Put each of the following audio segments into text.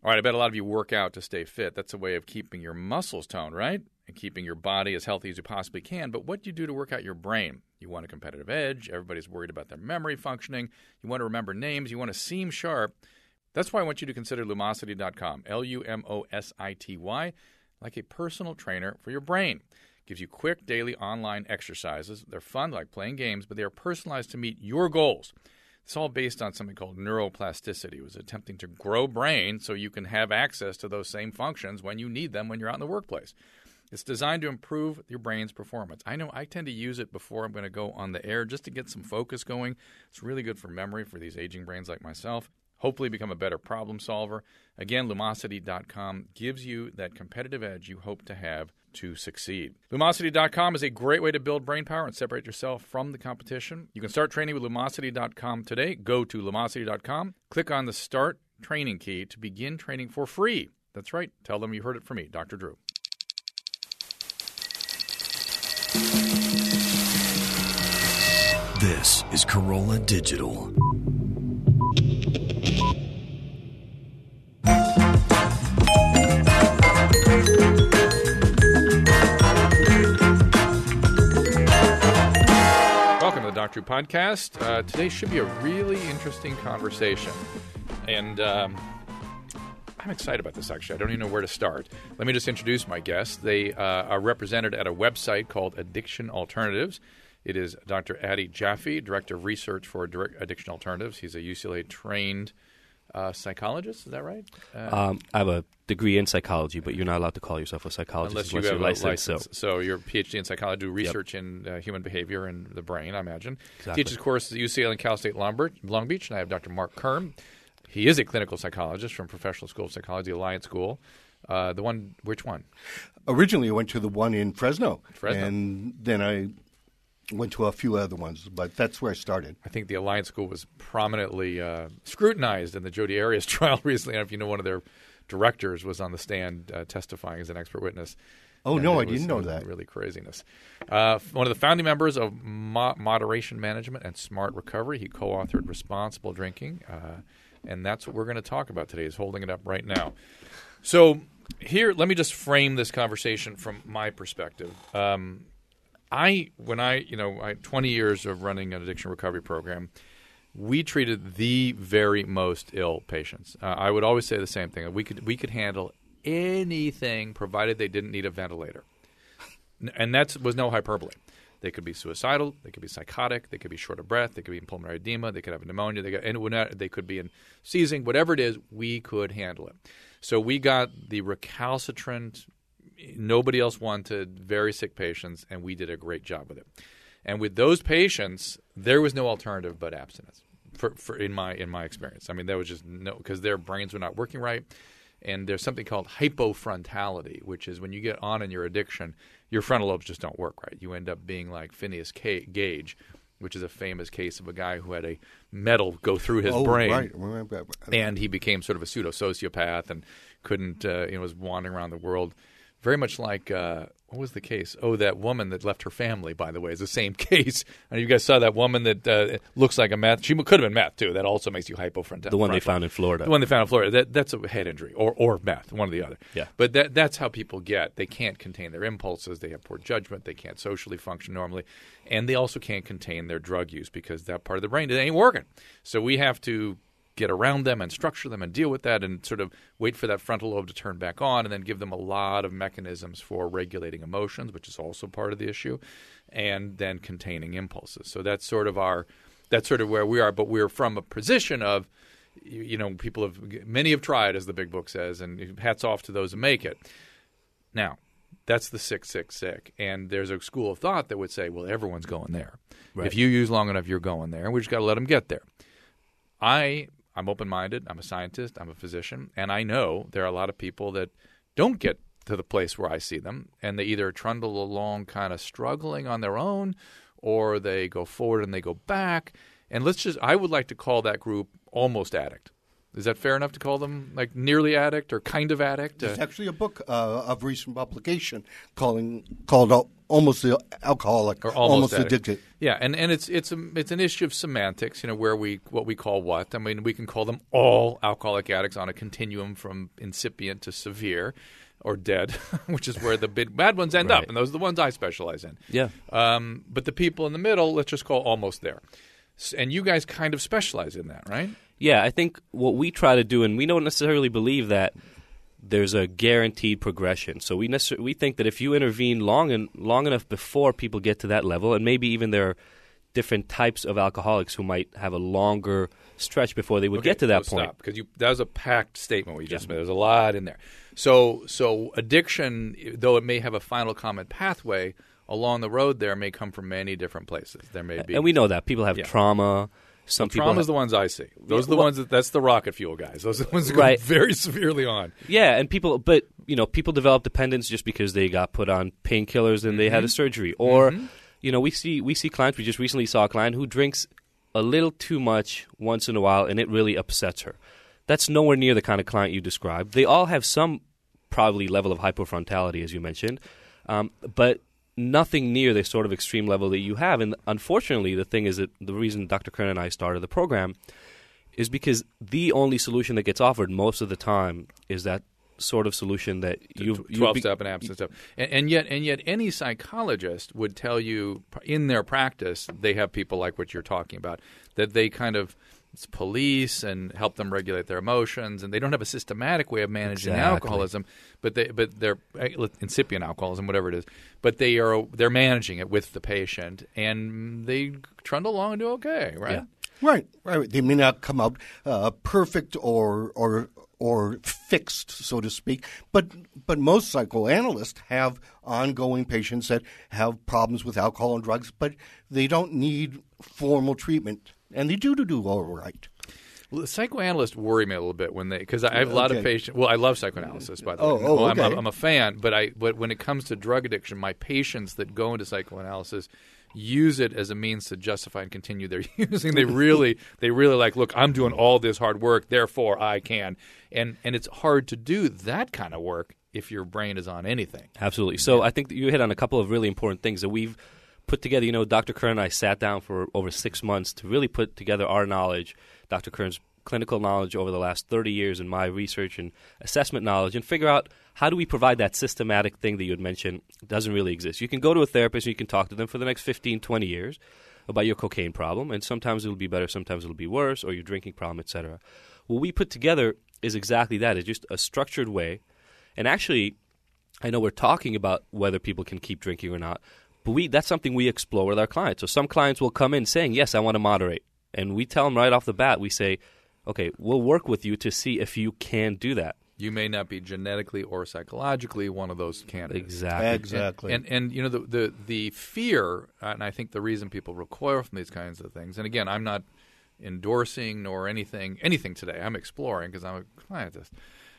All right, I bet a lot of you work out to stay fit. That's a way of keeping your muscles toned, right? And keeping your body as healthy as you possibly can. But what do you do to work out your brain? You want a competitive edge. Everybody's worried about their memory functioning. You want to remember names. You want to seem sharp. That's why I want you to consider Lumosity.com, Lumosity, like a personal trainer for your brain. It gives you quick daily online exercises. They're fun, like playing games, but they are personalized to meet your goals. It's all based on something called neuroplasticity. It was attempting to grow brain so you can have access to those same functions when you need them when you're out in the workplace. It's designed to improve your brain's performance. I know I tend to use it before I'm going to go on the air just to get some focus going. It's really good for memory for these aging brains like myself. Hopefully become a better problem solver. Again, Lumosity.com gives you that competitive edge you hope to have to succeed. Lumosity.com is a great way to build brain power and separate yourself from the competition. You can start training with Lumosity.com today. Go to Lumosity.com, click on the Start Training key to begin training for free. That's right. Tell them you heard it from me, Dr. Drew. This is Corolla Digital. Welcome to the Dr. Drew Podcast. Today should be a really interesting conversation. And I'm excited about this, actually. I don't even know where to start. Let me just introduce my guests. They are represented at a website called Addiction Alternatives. It is Dr. Adi Jaffe, Director of Research for Addiction Alternatives. He's a UCLA-trained psychologist. Is that right? I have a degree in psychology, but you're not allowed to call yourself a psychologist unless you have you're a license. So you're a PhD in psychology, do research Yep. in human behavior and the brain, I imagine. Exactly. Teaches courses at UCLA and Cal State Long Beach. And I have Dr. Mark Kern. He is a clinical psychologist from Professional School of Psychology, Alliance School. Which one? Originally, I went to the one in Fresno. Fresno. And then I went to a few other ones, but that's where I started. I think the Alliance School was prominently scrutinized in the Jodi Arias trial recently. I don't know if you know, one of their directors was on the stand testifying as an expert witness. Oh, And no, it I didn't know was that. Really craziness. One of the founding members of Moderation Management and Smart Recovery. He co-authored Responsible Drinking, and that's what we're going to talk about today, is holding it up right now. So here, let me just frame this conversation from my perspective. I 20 years of running an addiction recovery program, we treated the very most ill patients. I would always say the same thing. We could handle anything provided they didn't need a ventilator. And that was no hyperbole. They could be suicidal, they could be psychotic, they could be short of breath, they could be in pulmonary edema, they could have pneumonia, they could be in seizing, whatever it is, we could handle it. So we got the recalcitrant, nobody else wanted, very sick patients, and we did a great job with it. And with those patients, there was no alternative but abstinence. In my experience, I mean, there was just no, because their brains were not working right. And there's something called hypofrontality, which is when you get on in your addiction, your frontal lobes just don't work right. You end up being like Phineas Gage, which is a famous case of a guy who had a metal go through his brain, Right. and he became sort of a pseudo-sociopath and couldn't, was wandering around the world. Very much like, what was the case? Oh, that woman that left her family, by the way, is the same case. And you guys saw that woman that looks like a meth. She could have been meth, too. That also makes you hypofrontal. The one they found in Florida. The one they found in Florida. That's a head injury or meth, one or the other. Yeah. But that's how people get. They can't contain their impulses. They have poor judgment. They can't socially function normally. And they also can't contain their drug use because that part of the brain ain't working. So we have to get around them and structure them and deal with that and sort of wait for that frontal lobe to turn back on and then give them a lot of mechanisms for regulating emotions, which is also part of the issue, and then containing impulses. So that's sort of where we are, but we're from a position of, many have tried, as the big book says, and hats off to those who make it. Now, that's the sick. And there's a school of thought that would say, well, everyone's going there. Right. If you use long enough, you're going there. We just got to let them get there. I'm open-minded. I'm a scientist. I'm a physician. And I know there are a lot of people that don't get to the place where I see them, and they either trundle along kind of struggling on their own, or they go forward and they go back. And I would like to call that group almost addict. Is that fair enough to call them like nearly addict or kind of addict? There's actually a book of recent publication called Almost the Alcoholic or Almost Addicted. Yeah, and it's an issue of semantics, where what we call what. I mean, we can call them all alcoholic addicts on a continuum from incipient to severe or dead, which is where the bad ones end up, and those are the ones I specialize in. Yeah. But the people in the middle, let's just call almost there. And you guys kind of specialize in that, right? Yeah, I think what we try to do, and we don't necessarily believe that there's a guaranteed progression. So we think that if you intervene long enough before people get to that level, and maybe even there are different types of alcoholics who might have a longer stretch before they would get to that point. Stop, because that was a packed statement we just made. There's a lot in there. So addiction, though it may have a final common pathway, along the road there may come from many different places. There may be, and we know that people have trauma. Some people trauma's the ones I see. Those are the ones that's the rocket fuel guys. Those are the ones that go very severely on. Yeah, and people develop dependence just because they got put on painkillers and they had a surgery, or we see clients. We just recently saw a client who drinks a little too much once in a while, and it really upsets her. That's nowhere near the kind of client you described. They all have some probably level of hypofrontality, as you mentioned, but nothing near the sort of extreme level that you have. And unfortunately, the thing is that the reason Dr. Kern and I started the program is because the only solution that gets offered most of the time is that sort of solution that you 12-step and abstinence step. And yet any psychologist would tell you in their practice they have people like what you're talking about, that they kind of police and help them regulate their emotions, and they don't have a systematic way of managing alcoholism, but they're incipient alcoholism, whatever it is, but they're managing it with the patient, and they trundle along and do okay, right? Yeah. Right. They may not come out perfect or fixed, so to speak, but most psychoanalysts have ongoing patients that have problems with alcohol and drugs, but they don't need formal treatment. And they do all right. Well, the psychoanalysts worry me a little bit because I have a lot of patients. Well, I love psychoanalysis, by the way. Okay. I'm a fan, but when it comes to drug addiction, my patients that go into psychoanalysis use it as a means to justify and continue their using. They really like, look, I'm doing all this hard work, therefore I can. And it's hard to do that kind of work if your brain is on anything. Absolutely. So I think that you hit on a couple of really important things that we've put together. Dr. Kern and I sat down for over 6 months to really put together our knowledge, Dr. Kern's clinical knowledge over the last 30 years and my research and assessment knowledge, and figure out how do we provide that systematic thing that you had mentioned doesn't really exist. You can go to a therapist and you can talk to them for the next 15, 20 years about your cocaine problem, and sometimes it'll be better, sometimes it'll be worse, or your drinking problem, etc. What we put together is exactly that. It's just a structured way. And actually, I know we're talking about whether people can keep drinking or not, but that's something we explore with our clients. So some clients will come in saying, yes, I want to moderate. And we tell them right off the bat, we say, okay, we'll work with you to see if you can do that. You may not be genetically or psychologically one of those candidates. Exactly. And the fear, and I think the reason people recoil from these kinds of things, and again, I'm not endorsing nor anything today. I'm exploring because I'm a scientist,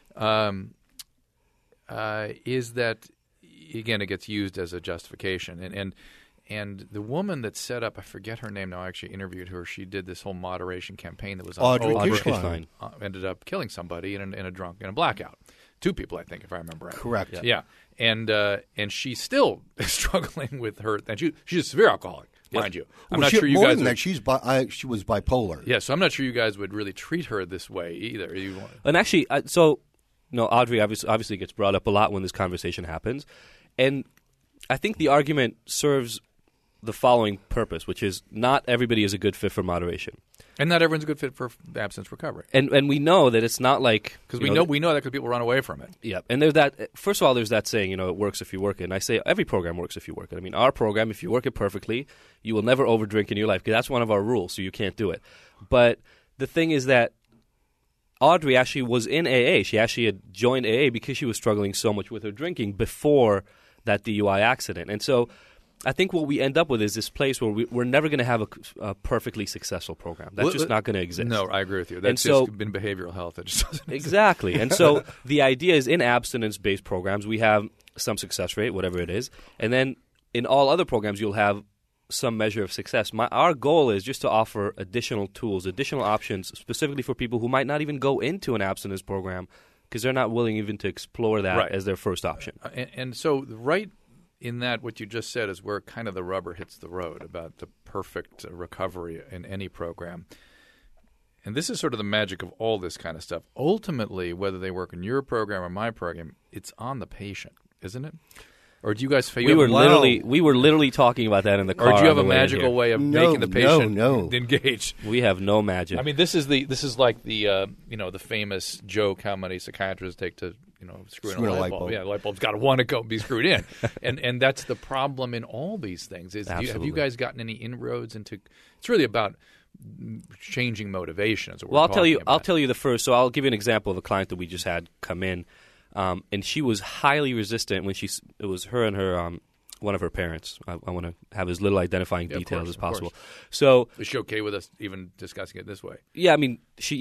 is that, again, it gets used as a justification. And the woman that set up, I forget her name now, I actually interviewed her. She did this whole moderation campaign that was on Audrey Kirschline. Ended up killing somebody in a blackout. 2 people, I think, if I remember right. Correct. Yeah. And she's still struggling with her. And she's a severe alcoholic, mind you. I'm not sure you more guys than that, she was bipolar. Yeah, so I'm not sure you guys would really treat her this way either. And actually, Audrey obviously gets brought up a lot when this conversation happens. And I think the argument serves the following purpose, which is not everybody is a good fit for moderation. And not everyone's a good fit for abstinence recovery. And we know that it's not like... Because we know that because people run away from it. Yeah. And there's that... First of all, there's that saying, it works if you work it. And I say every program works if you work it. I mean, our program, if you work it perfectly, you will never overdrink in your life, because that's one of our rules, so you can't do it. But the thing is that Audrey actually was in AA. She actually had joined AA because she was struggling so much with her drinking before that DUI accident. And so I think what we end up with is this place where we're never going to have a perfectly successful program. That's just not going to exist. No, I agree with you. That's just been behavioral health. It just doesn't exist. Exactly. And so the idea is in abstinence-based programs, we have some success rate, whatever it is. And then in all other programs, you'll have some measure of success. Our goal is just to offer additional tools, additional options, specifically for people who might not even go into an abstinence program because they're not willing even to explore that as their first option. And so right in that, what you just said is where kind of the rubber hits the road about the perfect recovery in any program. And this is sort of the magic of all this kind of stuff. Ultimately, whether they work in your program or my program, it's on the patient, isn't it? Or do you guys feel we were literally talking about that in the car? Or do you have a magical way of making the patient engage? We have no magic. I mean, this is like the the famous joke how many psychiatrists take to screw in a light bulb. Yeah, the light bulb's got to want to be screwed in, and that's the problem in all these things. Have you guys gotten any inroads into? It's really about changing motivation. I'll tell you the first. So I'll give you an example of a client that we just had come in. And she was highly resistant when it was her and her one of her parents. I want to have as little identifying details as possible. So is she okay with us even discussing it this way? Yeah, I mean,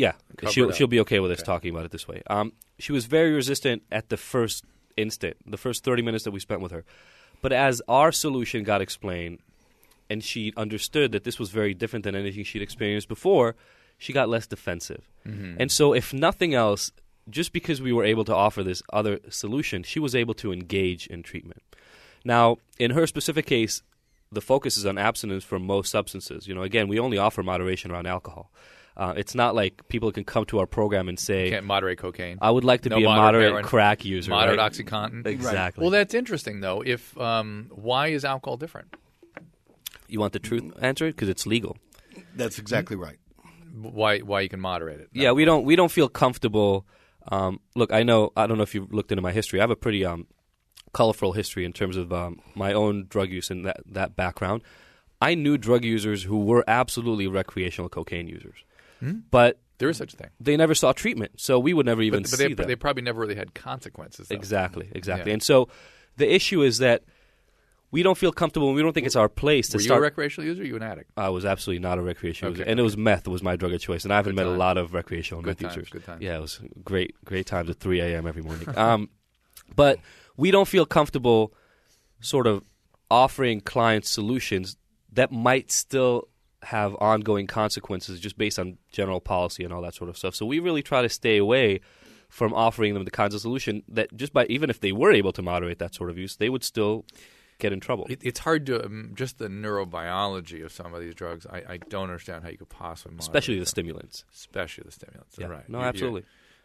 she'll be okay with us talking about it this way. She was very resistant at the first instant, the first 30 minutes that we spent with her. But as our solution got explained, and she understood that this was very different than anything she'd experienced before, she got less defensive. Mm-hmm. And so, if nothing else, just because we were able to offer this other solution, she was able to engage in treatment. Now, in her specific case, the focus is on abstinence from most substances. Again, we only offer moderation around alcohol. It's not like people can come to our program and say, "Can't moderate cocaine. I would like to be a moderate crack user, moderate OxyContin." Exactly. Right. Well, that's interesting, though. If why is alcohol different? You want the truth answer? Because it's legal. That's exactly right. Why you can moderate it? Yeah, we don't feel comfortable. Look, I don't know if you've looked into my history. I have a pretty colorful history in terms of my own drug use and that background. I knew drug users who were absolutely recreational cocaine users, but there is such a thing. They never saw treatment, so we would never even see them. But they probably never really had consequences. Though. Exactly. Yeah. And so the issue is that we don't feel comfortable, and we don't think it's our place to start. Were you a recreational user or you an addict? I was absolutely not a recreational user. And it was meth was my drug of choice. And I haven't met a lot of recreational meth users. Good times. Yeah, it was great times at 3 a.m. every morning. But we don't feel comfortable sort of offering clients solutions that might still have ongoing consequences just based on general policy and all that sort of stuff. So we really try to stay away from offering them the kinds of solution that even if they were able to moderate that sort of use, they would still get in trouble. It's hard to just the neurobiology of some of these drugs. I don't understand how you could possibly moderate especially the them. stimulants. Yeah. Right? No, absolutely.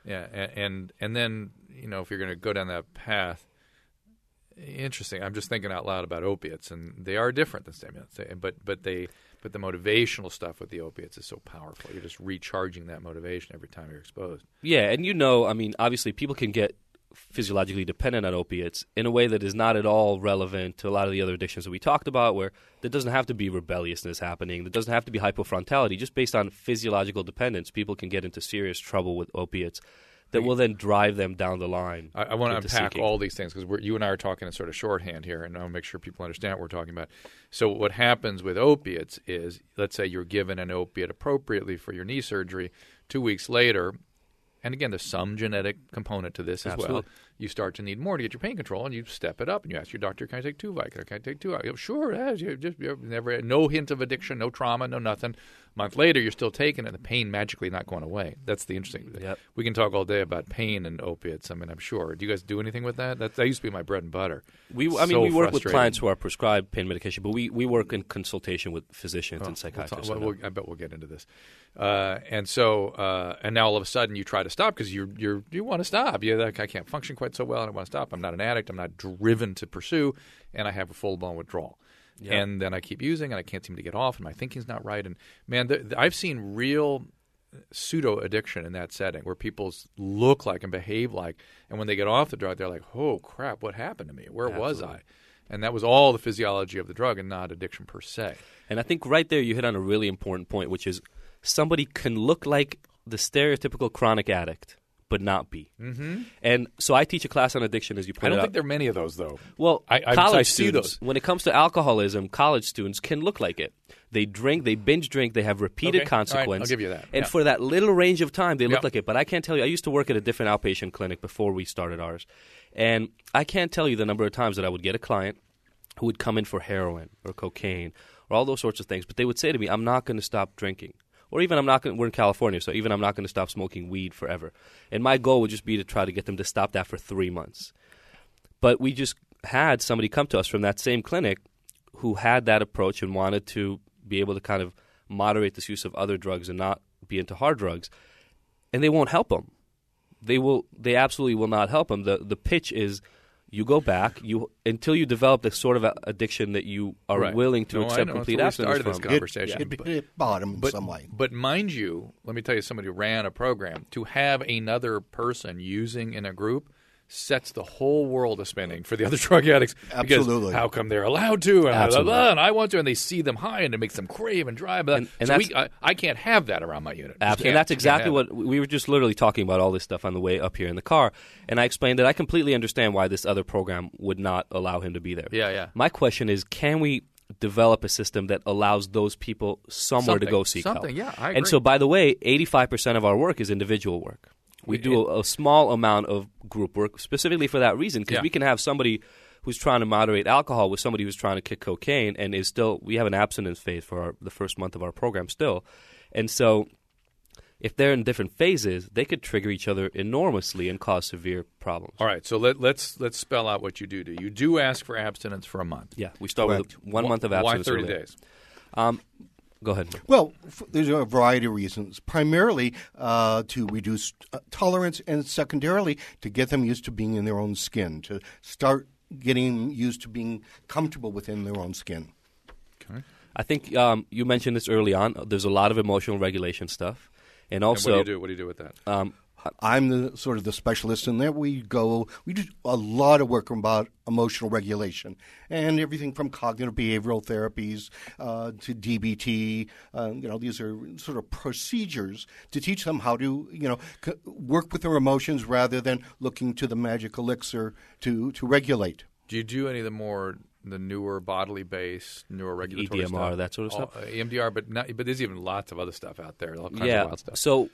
And then if you're going to go down that path, interesting. I'm just thinking out loud about opiates, and they are different than stimulants. But the motivational stuff with the opiates is so powerful. You're just recharging that motivation every time you're exposed. Yeah, and obviously people can get physiologically dependent on opiates in a way that is not at all relevant to a lot of the other addictions that we talked about, where there doesn't have to be rebelliousness happening, there doesn't have to be hypofrontality. Just based on physiological dependence, people can get into serious trouble with opiates that will then drive them down the line. I want to unpack all these things because you and I are talking in sort of shorthand here, and I want to make sure people understand what we're talking about. So what happens with opiates is, let's say you're given an opiate appropriately for your knee surgery, 2 weeks later, and again, there's some genetic component to this as well. You start to need more to get your pain control, and you step it up, and you ask your doctor, "Can I take 2 Vicodin? Can I take 2?" I go, "Sure, it is." You never, no hint of addiction, no trauma, no nothing. A month later, you're still taking it, and the pain magically not going away. That's the interesting thing. Yep. We can talk all day about pain and opiates. I mean, I'm sure. Do you guys do anything with that? That used to be my bread and butter. We work with clients who are prescribed pain medication, but we work in consultation with physicians and psychiatrists. I bet we'll get into this. And now all of a sudden you try to stop because you want to stop. You're like, I can't function quite so well, and I want to stop. I'm not an addict. I'm not driven to pursue, and I have a full-blown withdrawal. Yep. And then I keep using, and I can't seem to get off, and my thinking's not right. And, man, I've seen real pseudo-addiction in that setting where people look like and behave like, and when they get off the drug, they're like, oh, crap, what happened to me? Where was I? And that was all the physiology of the drug and not addiction per se. And I think right there you hit on a really important point, which is somebody can look like the stereotypical chronic addict but not be. Mm-hmm. And so I teach a class on addiction, as you pointed out. I don't think there are many of those, though. Well, college students, when it comes to alcoholism, college students can look like it. They drink, they binge drink, they have repeated consequence. All right, I'll give you that. And for that little range of time, they look like it. But I can't tell you, I used to work at a different outpatient clinic before we started ours. And I can't tell you the number of times that I would get a client who would come in for heroin or cocaine or all those sorts of things. But they would say to me, I'm not going to stop drinking. Or even we're in California, so even I'm not going to stop smoking weed forever. And my goal would just be to try to get them to stop that for 3 months. But we just had somebody come to us from that same clinic who had that approach and wanted to be able to kind of moderate this use of other drugs and not be into hard drugs. And they won't help them. They absolutely will not help them. The pitch is you go back until you develop the sort of addiction that you are willing to accept complete abstinence from. This conversation. It bottom some way. But mind you, let me tell you, somebody who ran a program, to have another person using in a group sets the whole world a spinning for the other drug addicts. Absolutely. Because how come they're allowed to, and, blah, blah, blah, and I want to, and they see them high, and it makes them crave and drive. And so I can't have that around my unit. Absolutely. And that's exactly what we were just literally talking about, all this stuff on the way up here in the car. And I explained that I completely understand why this other program would not allow him to be there. Yeah. My question is, can we develop a system that allows those people somewhere to go seek help? Yeah, I agree. And so, by the way, 85% of our work is individual work. We do a small amount of group work specifically for that reason, because we can have somebody who's trying to moderate alcohol with somebody who's trying to kick cocaine and is still – we have an abstinence phase for the first month of our program still. And so if they're in different phases, they could trigger each other enormously and cause severe problems. All right, so let's spell out what you do. You do ask for abstinence for a month. Yeah, we start with 1 month of abstinence. Why 30 days? Go ahead. Well, there's a variety of reasons. Primarily to reduce tolerance, and secondarily to get them used to being in their own skin, to start getting used to being comfortable within their own skin. Okay. I think you mentioned this early on. There's a lot of emotional regulation stuff. And also, and what do you do with that? I'm the sort of the specialist in there. We do a lot of work about emotional regulation and everything from cognitive behavioral therapies to DBT. These are sort of procedures to teach them how to, work with their emotions rather than looking to the magic elixir to regulate. Do you do any of the newer bodily-based, newer regulatory EDMR, stuff? that sort of stuff? EMDR, but there's even lots of other stuff out there, all kinds of wild stuff. So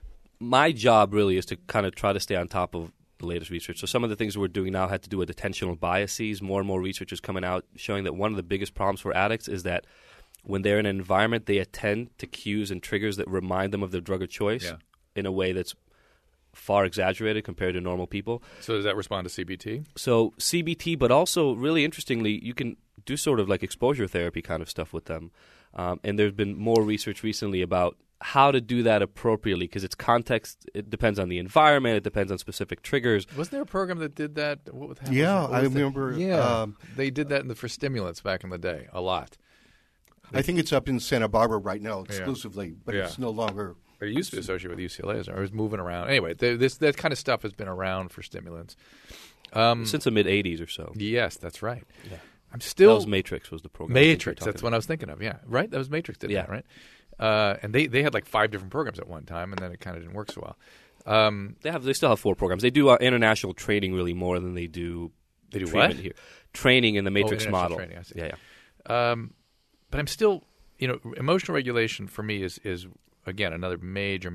my job really is to kind of try to stay on top of the latest research. So some of the things we're doing now had to do with attentional biases. More and more research is coming out showing that one of the biggest problems for addicts is that when they're in an environment, they attend to cues and triggers that remind them of their drug of choice in a way that's far exaggerated compared to normal people. So does that respond to CBT? So CBT, but also really interestingly, you can do sort of like exposure therapy kind of stuff with them. And there's been more research recently about how to do that appropriately, because it's context. It depends on the environment. It depends on specific triggers. Wasn't there a program that did that? I remember. Yeah, they did that for stimulants back in the day a lot. I think it's up in Santa Barbara right now exclusively, but it's no longer. It used to be associated with UCLA. I was moving around. Anyway, that kind of stuff has been around for stimulants. Since the mid-'80s or so. Yes, that's right. Yeah. I'm still. That was Matrix was the program. Matrix, that's what I was thinking of, right? That was Matrix did that, right? And they had like 5 different programs at one time, and then it kind of didn't work so well. They still have 4 programs. They do international training really more than they do. They do treatment what? Here. Training in the Matrix model. Training, I see. Yeah. But I'm still, emotional regulation for me is again another major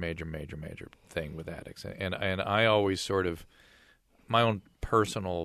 thing with addicts, and I always sort of my own personal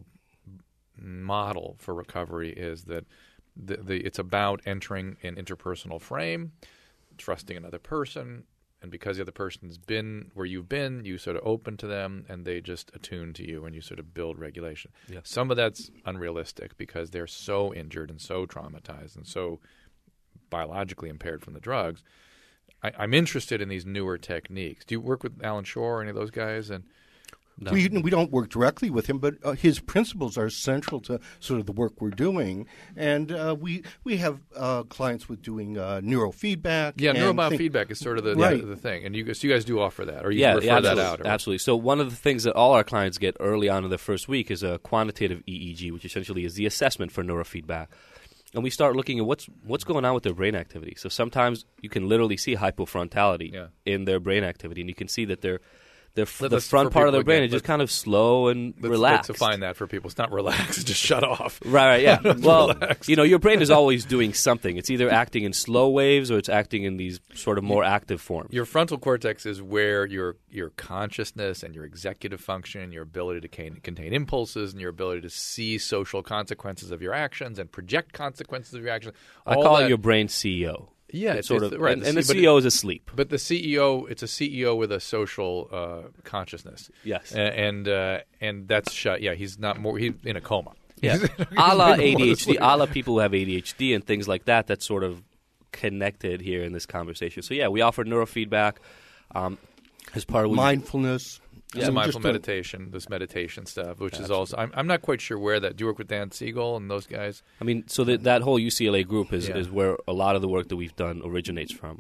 model for recovery is that it's about entering an interpersonal frame, trusting another person, and because the other person's been where you've been, you sort of open to them, and they just attune to you, and you sort of build regulation. Yeah. Some of that's unrealistic because they're so injured and so traumatized and so biologically impaired from the drugs. I'm interested in these newer techniques. Do you work with Alan Shore or any of those guys? And no. We don't work directly with him, but his principles are central to sort of the work we're doing. And we have clients with doing neurofeedback. Yeah, neurobiofeedback is sort of the thing. And you guys do offer that, or you refer that out? Or? Absolutely. So one of the things that all our clients get early on in the first week is a quantitative EEG, which essentially is the assessment for neurofeedback. And we start looking at what's going on with their brain activity. So sometimes you can literally see hypofrontality in their brain activity, and you can see that the Let's- front for part of people their brain again, is just let's- kind of slow and Let's relaxed. define that for people. It's not relax; just shut off. Right, yeah. Well, relaxed. your brain is always doing something. It's either acting in slow waves or it's acting in these sort of more active forms. Your frontal cortex is where your consciousness and your executive function, your ability to contain impulses, and your ability to see social consequences of your actions and project consequences of your actions. I call it your brain CEO. Yeah, It's sort of, right. and the CEO is asleep. But the CEO, it's a CEO with a social consciousness. Yes. and that's shut. Yeah, he's not more. He's in a coma. Yeah. He's A la in a ADHD, a la people who have ADHD and things like that, that's sort of connected here in this conversation. So, yeah, we offer neurofeedback as part of Mindfulness. Some mindful just a- meditation, this meditation stuff, which is also. I'm not quite sure where that. Do you work with Dan Siegel and those guys? I mean, so that whole UCLA group is Yeah. where a lot of the work that we've done originates from.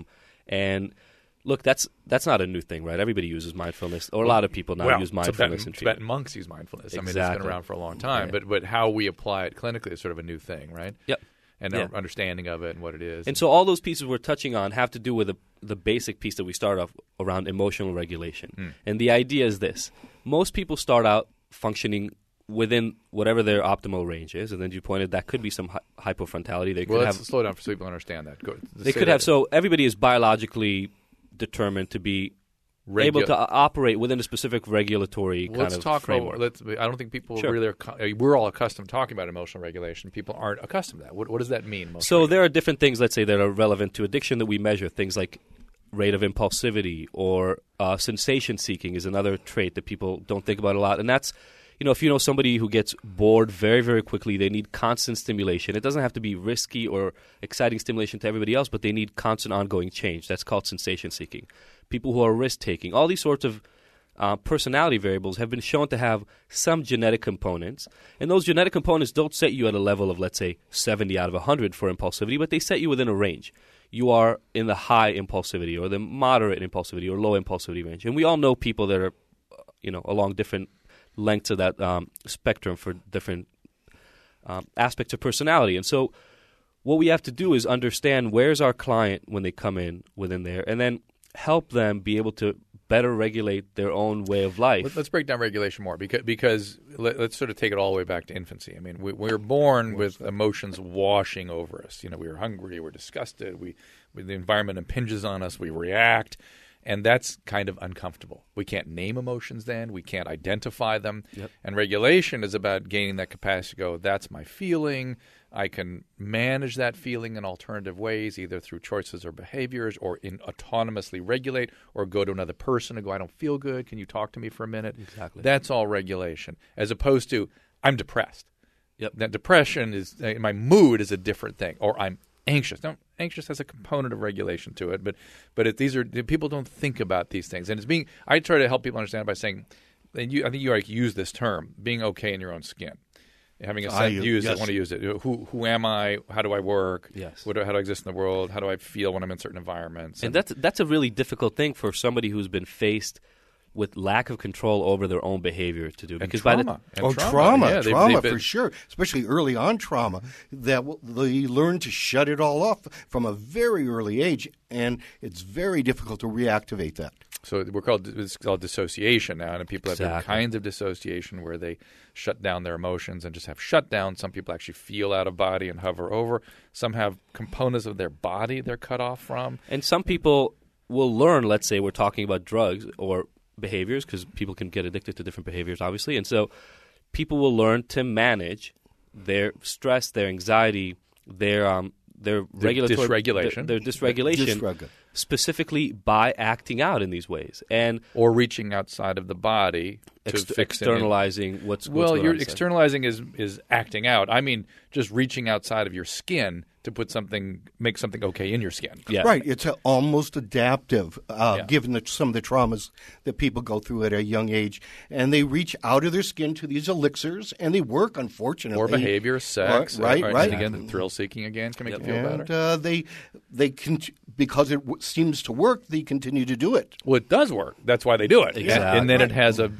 And look, that's not a new thing, right? Everybody uses mindfulness, or a lot of people now use mindfulness in treatment. Tibetan monks use mindfulness. I mean, it's been Exactly. around for a long time, Yeah. but how we apply it clinically is sort of a new thing, right? Yep. And Yeah. our understanding of it and what it is. And so all those pieces we're touching on have to do with the basic piece that we start off around emotional regulation. And the idea is this. Most people start out functioning within whatever their optimal range is, and then you pointed that could be some hypofrontality. They could let's have slow down so people understand that. They could have. So everybody is biologically determined to be able to operate within a specific regulatory Let's kind of talk framework. about. I don't think people Sure. really are. We're all accustomed to talking about emotional regulation. People aren't accustomed to that. What does that mean? So there are different things, let's say, that are relevant to addiction that we measure. Things like rate of impulsivity or sensation seeking is another trait that people don't think about a lot. And that's, if you know somebody who gets bored very, very quickly, they need constant stimulation. It doesn't have to be risky or exciting stimulation to everybody else, but they need constant ongoing change. That's called sensation seeking. People who are risk-taking, all these sorts of personality variables have been shown to have some genetic components. And those genetic components don't set you at a level of, let's say, 70 out of 100 for impulsivity, but they set you within a range. You are in the high impulsivity or the moderate impulsivity or low impulsivity range. And we all know people that are, along different lengths of that spectrum for different aspects of personality. And so what we have to do is understand where's our client when they come in within there, and then help them be able to better regulate their own way of life. Let's break down regulation more because let's sort of take it all the way back to infancy. I mean, we were born with emotions washing over us. We were hungry, we're disgusted, the environment impinges on us, we react, and that's kind of uncomfortable. We can't name emotions then, we can't identify them, and regulation is about gaining that capacity to go, that's my feeling, I can manage that feeling in alternative ways, either through choices or behaviors, or autonomously regulate, or go to another person and go, I don't feel good. Can you talk to me for a minute? Exactly. That's all regulation, as opposed to I'm depressed. Yep. That depression is my mood is a different thing, or I'm anxious. Now, anxious has a component of regulation to it, but these are people don't think about these things, and I try to help people understand by saying, and I think you already use this term, being okay in your own skin. Having a sense, I want to use it. Who am I? How do I work? Yes. How do I exist in the world? How do I feel when I'm in certain environments? And that's a really difficult thing for somebody who's been faced with lack of control over their own behavior to do. And Because trauma. Trauma Yeah, trauma they've for sure, especially early on trauma, that they learn to shut it all off from a very early age, and it's very difficult to reactivate that. So it's called dissociation now, and people have different Exactly. kinds of dissociation where they shut down their emotions and just have shutdown. Some people actually feel out of body and hover over. Some have components of their body they're cut off from. And some people will learn, let's say we're talking about drugs or behaviors, because people can get addicted to different behaviors, obviously. And so people will learn to manage their stress, their anxiety, their regulatory dysregulation. their dysregulation, specifically by acting out in these ways, and Or reaching outside of the body to fix it. externalizing what's Well, going you're on inside. externalizing is acting out. I mean, just reaching outside of your skin to make something okay in your skin. Yeah. Right. It's almost adaptive, given some of the traumas that people go through at a young age. And they reach out of their skin to these elixirs, and they work, unfortunately. Or behavior, sex. Right. And again, the thrill seeking again can make you feel better. And they because it seems to work, they continue to do it. Well, it does work. That's why they do it. Exactly. And then it has a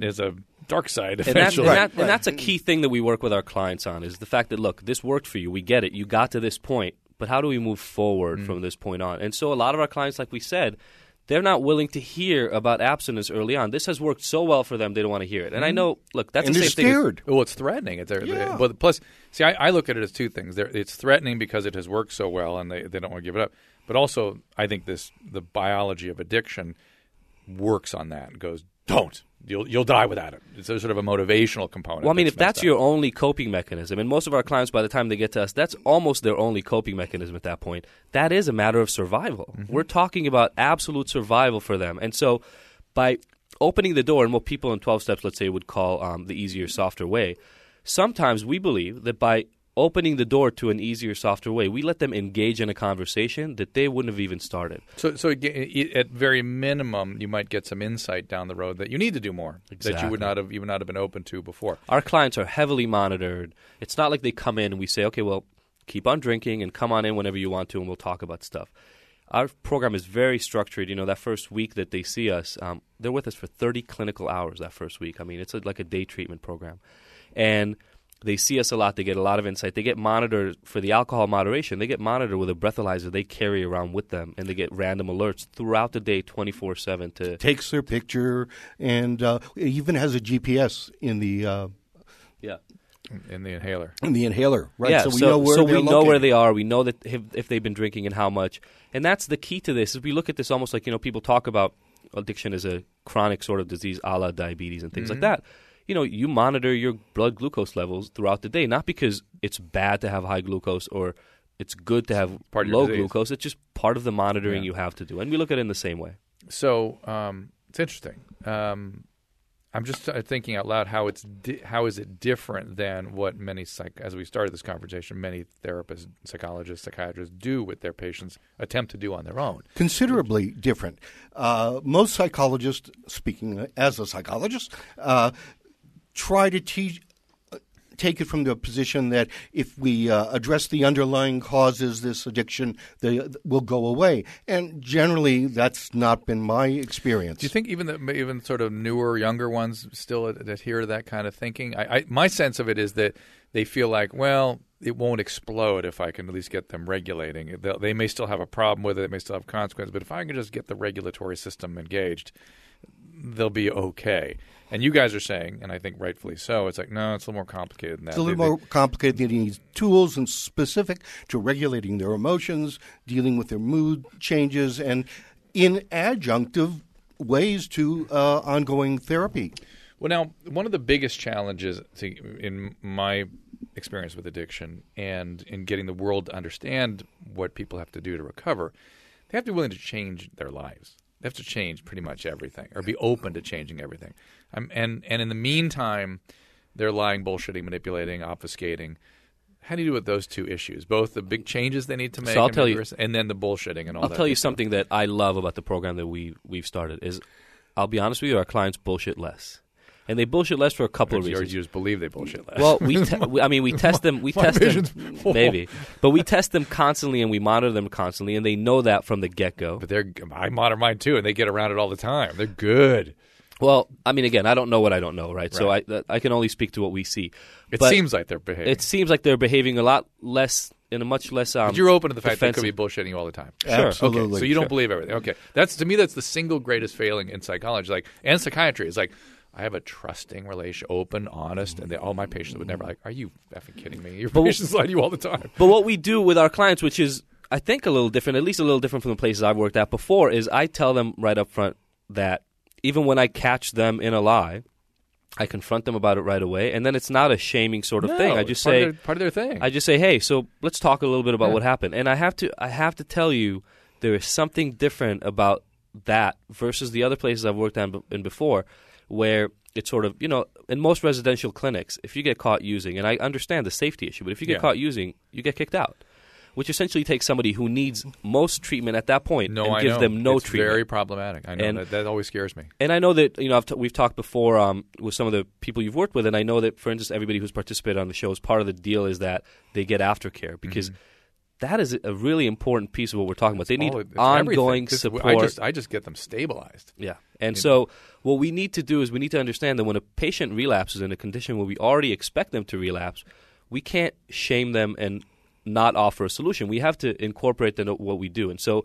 dark side And, eventually. and that's a key thing that we work with our clients on, is the fact that, look, this worked for you. We get it. You got to this point. But how do we move forward from this point on? And so a lot of our clients, like we said, they're not willing to hear about abstinence early on. This has worked so well for them, they don't want to hear it. And I know, look, that's and the they're same thing. scared. Well, it's threatening. But plus, see, I look at it as two things. It's threatening because it has worked so well, and they don't want to give it up. But also, I think the biology of addiction works on that and goes, don't. You'll die without it. It's a sort of a motivational component. Well, I mean, if that's your only coping mechanism, and most of our clients, by the time they get to us, that's almost their only coping mechanism at that point. That is a matter of survival. Mm-hmm. We're talking about absolute survival for them. And so by opening the door, and what people in 12 steps, let's say, would call the easier, softer way, sometimes we believe that by opening the door to an easier, softer way, we let them engage in a conversation that they wouldn't have even started. So at very minimum, you might get some insight down the road that you need to do more that you would not have been open to before. Our clients are heavily monitored. It's not like they come in and we say, okay, well, keep on drinking and come on in whenever you want to, and we'll talk about stuff. Our program is very structured. You know, that first week that they see us, they're with us for 30 clinical hours that first week. I mean, it's like a day treatment program. And they see us a lot. They get a lot of insight. They get monitored for the alcohol moderation. They get monitored with a breathalyzer they carry around with them, and they get random alerts throughout the day 24/7. Takes their picture, and it even has a GPS in the in the inhaler. In the inhaler, right? Yeah, so we know where they're we know located. where they are. We know that if they've been drinking and how much. And that's the key to this. Is we look at this almost like, you know, people talk about addiction as a chronic sort of disease, a la diabetes and things like that. You know, you monitor your blood glucose levels throughout the day, not because it's bad to have high glucose or it's good to have low glucose. It's just part of the monitoring you have to do. And we look at it in the same way. So it's interesting. I'm just thinking out loud how is it different than what many, as we started this conversation, many therapists, psychologists, psychiatrists do with their patients, attempt to do on their own. Considerably different. Most psychologists, speaking as a psychologist, try to take it from the position that if we address the underlying causes, this addiction will go away. And generally, that's not been my experience. Do you think even sort of newer, younger ones still adhere to that kind of thinking? My sense of it is that they feel like, well, it won't explode if I can at least get them regulating. They may still have a problem with it. They may still have consequences. But if I can just get the regulatory system engaged, they'll be okay. And you guys are saying, and I think rightfully so, it's like, no, it's a little more complicated than that. It's a little more complicated. They need tools and specific to regulating their emotions, dealing with their mood changes, and in adjunctive ways to ongoing therapy. Well, now, one of the biggest challenges in my experience with addiction and in getting the world to understand what people have to do to recover, they have to be willing to change their lives. They have to change pretty much everything or be open to changing everything. And in the meantime, they're lying, bullshitting, manipulating, obfuscating. How do you do with those two issues? Both the big changes they need to make So I'll tell you, and then the bullshitting and all that. I'll tell you something that I love about the program that we've started is, I'll be honest with you, our clients bullshit less. And they bullshit less for a couple of reasons. You just believe they bullshit less. Well, we test them. We test them, maybe. But we test them constantly and we monitor them constantly, and they know that from the get-go. But I monitor mine too, and they get around it all the time. They're good. Well, I mean, again, I don't know what I don't know, right? So I can only speak to what we see. It seems like they're behaving. It seems like they're behaving a lot less, in a much less but you're open to the fact offensive. that they could be bullshitting you all the time. Sure. Absolutely. Okay, so you don't believe everything. Okay. To me, that's the single greatest failing in psychology and psychiatry. It's like, I have a trusting relation, open, honest, and all my patients would never like, are you effing kidding me? Your patients lie to you all the time. But what we do with our clients, which is, I think, a little different, at least a little different from the places I've worked at before, is I tell them right up front that even when I catch them in a lie, I confront them about it right away, and then it's not a shaming sort of thing. I just say part of their thing. I just say, hey, so let's talk a little bit about what happened. And I have to tell you, there is something different about that versus the other places I've worked in before, where it's sort of, you know, in most residential clinics, if you get caught using, and I understand the safety issue, but if you get caught using, you get kicked out, which essentially takes somebody who needs most treatment at that point and gives them no treatment. It's very problematic. I know that always scares me. And I know that, you know, we've talked before with some of the people you've worked with, and I know that, for instance, everybody who's participated on the show, part of the deal is that they get aftercare because that is a really important piece of what we're talking about. They need ongoing support. I just get them stabilized. Yeah. And so what we need to do is we need to understand that when a patient relapses in a condition where we already expect them to relapse, we can't shame them and not offer a solution. We have to incorporate what we do. And so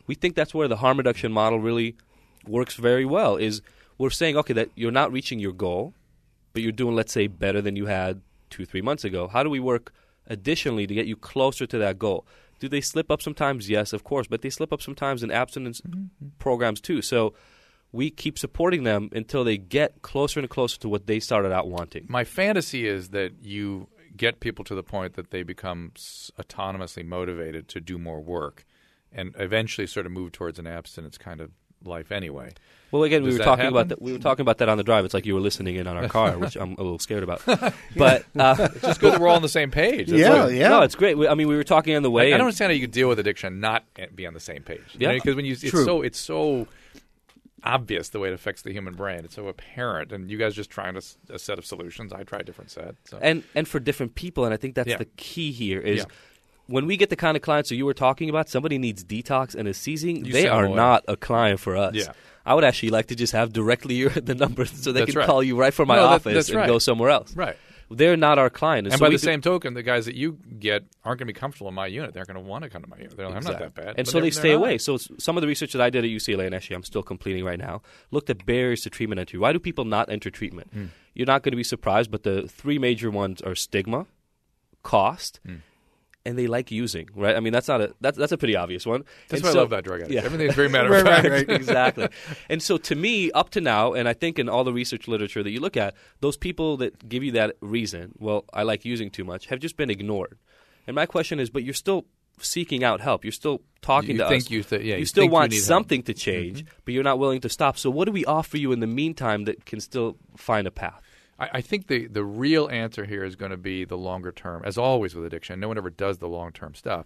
we think that's where the harm reduction model really works very well, is we're saying, okay, that you're not reaching your goal, but you're doing, let's say, better than you had 2-3 months ago. How do we work additionally to get you closer to that goal? Do they slip up sometimes? Yes, of course, but they slip up sometimes in abstinence programs too. So we keep supporting them until they get closer and closer to what they started out wanting. My fantasy is that you get people to the point that they become autonomously motivated to do more work and eventually sort of move towards an abstinence kind of life anyway. Well, again, we Does were that talking happen? about that. We were talking about that on the drive. It's like you were listening in on our car, which I'm a little scared about. But It's just good that we're all on the same page. That's Yeah, what- yeah. no, it's great. We were talking on the way. I don't and- understand how you could deal with addiction and not be on the same page. Yeah. Because when you True. it's so obvious the way it affects the human brain. It's so apparent, and you guys just trying a set of solutions. I tried a different set. So. and for different people, and I think that's Yeah. the key here is Yeah. when we get the kind of clients that you were talking about, somebody needs detox and is seizing, You they send are them away. not a client for us. Yeah. I would actually like to just have directly the number so they That's can right. call you right from my No, office that's and right. go somewhere else. Right. They're not our client. And so by we the do- same token, the guys that you get aren't going to be comfortable in my unit. They're going to want to come to my unit. They're like, I'm not that bad. And But so they they're stay not. away. So some of the research that I did at UCLA, and actually I'm still completing right now, looked at barriers to treatment entry. Why do people not enter treatment? You're not going to be surprised, but the three major ones are stigma, cost, and they like using, right? I mean, that's a pretty obvious one. That's And why so- I love that drug addict. Yeah. Everything's very matter of fact. Exactly. And so to me, up to now, and I think in all the research literature that you look at, those people that give you that reason, well, I like using too much, have just been ignored. And my question is, but you're still seeking out help. You're still talking You to think us. you you still think you want need help. something to change, but you're not willing to stop. So what do we offer you in the meantime that can still find a path? I think the real answer here is going to be the longer term. As always with addiction, no one ever does the long term stuff.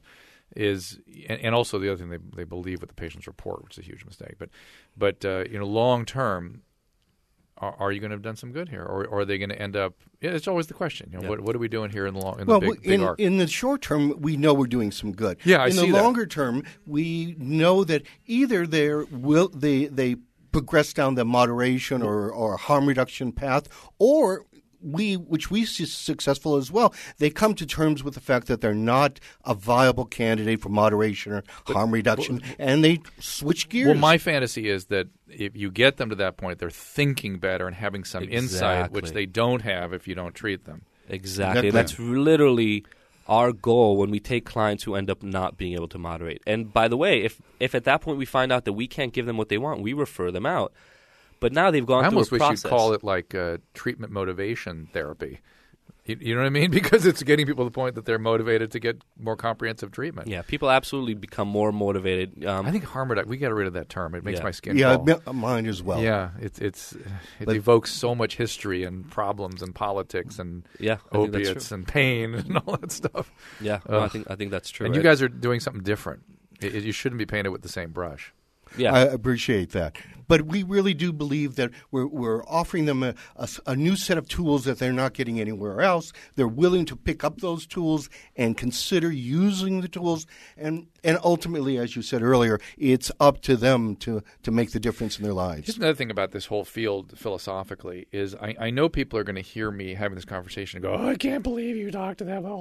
And also the other thing they believe what the patients report, which is a huge mistake. But long term, are you going to have done some good here, or are they going to end up? Yeah, it's always the question. What are we doing here in the big arc? In the short term, we know we're doing some good. Yeah, I in see the that. longer term, we know that either they progress down the moderation or harm reduction path, or which we see successful as well, they come to terms with the fact that they're not a viable candidate for moderation or harm reduction, and they switch gears. Well, my fantasy is that if you get them to that point, they're thinking better and having some insight, which they don't have if you don't treat them. Exactly. Exactly. That's literally our goal when we take clients who end up not being able to moderate. And by the way, if at that point we find out that we can't give them what they want, we refer them out. But now they've gone I through a almost wish process. you'd call it like treatment motivation therapy. You know what I mean? Because it's getting people to the point that they're motivated to get more comprehensive treatment. Yeah, people absolutely become more motivated. I think harm reduction, we got rid of that term. It makes Yeah. my skin yeah, crawl. mine as well. Yeah, it evokes so much history and problems and politics and Yeah, I think that's opiates true. and pain and all that stuff. Yeah, no, I think that's true. And you guys are doing something different. You shouldn't be painted with the same brush. yeah. I appreciate that. But we really do believe that we're offering them a new set of tools that they're not getting anywhere else. They're willing to pick up those tools and consider using the tools. And ultimately, as you said earlier, it's up to them to make the difference in their lives. Here's another thing about this whole field philosophically is I know people are going to hear me having this conversation and go, oh, I can't believe you talked to them.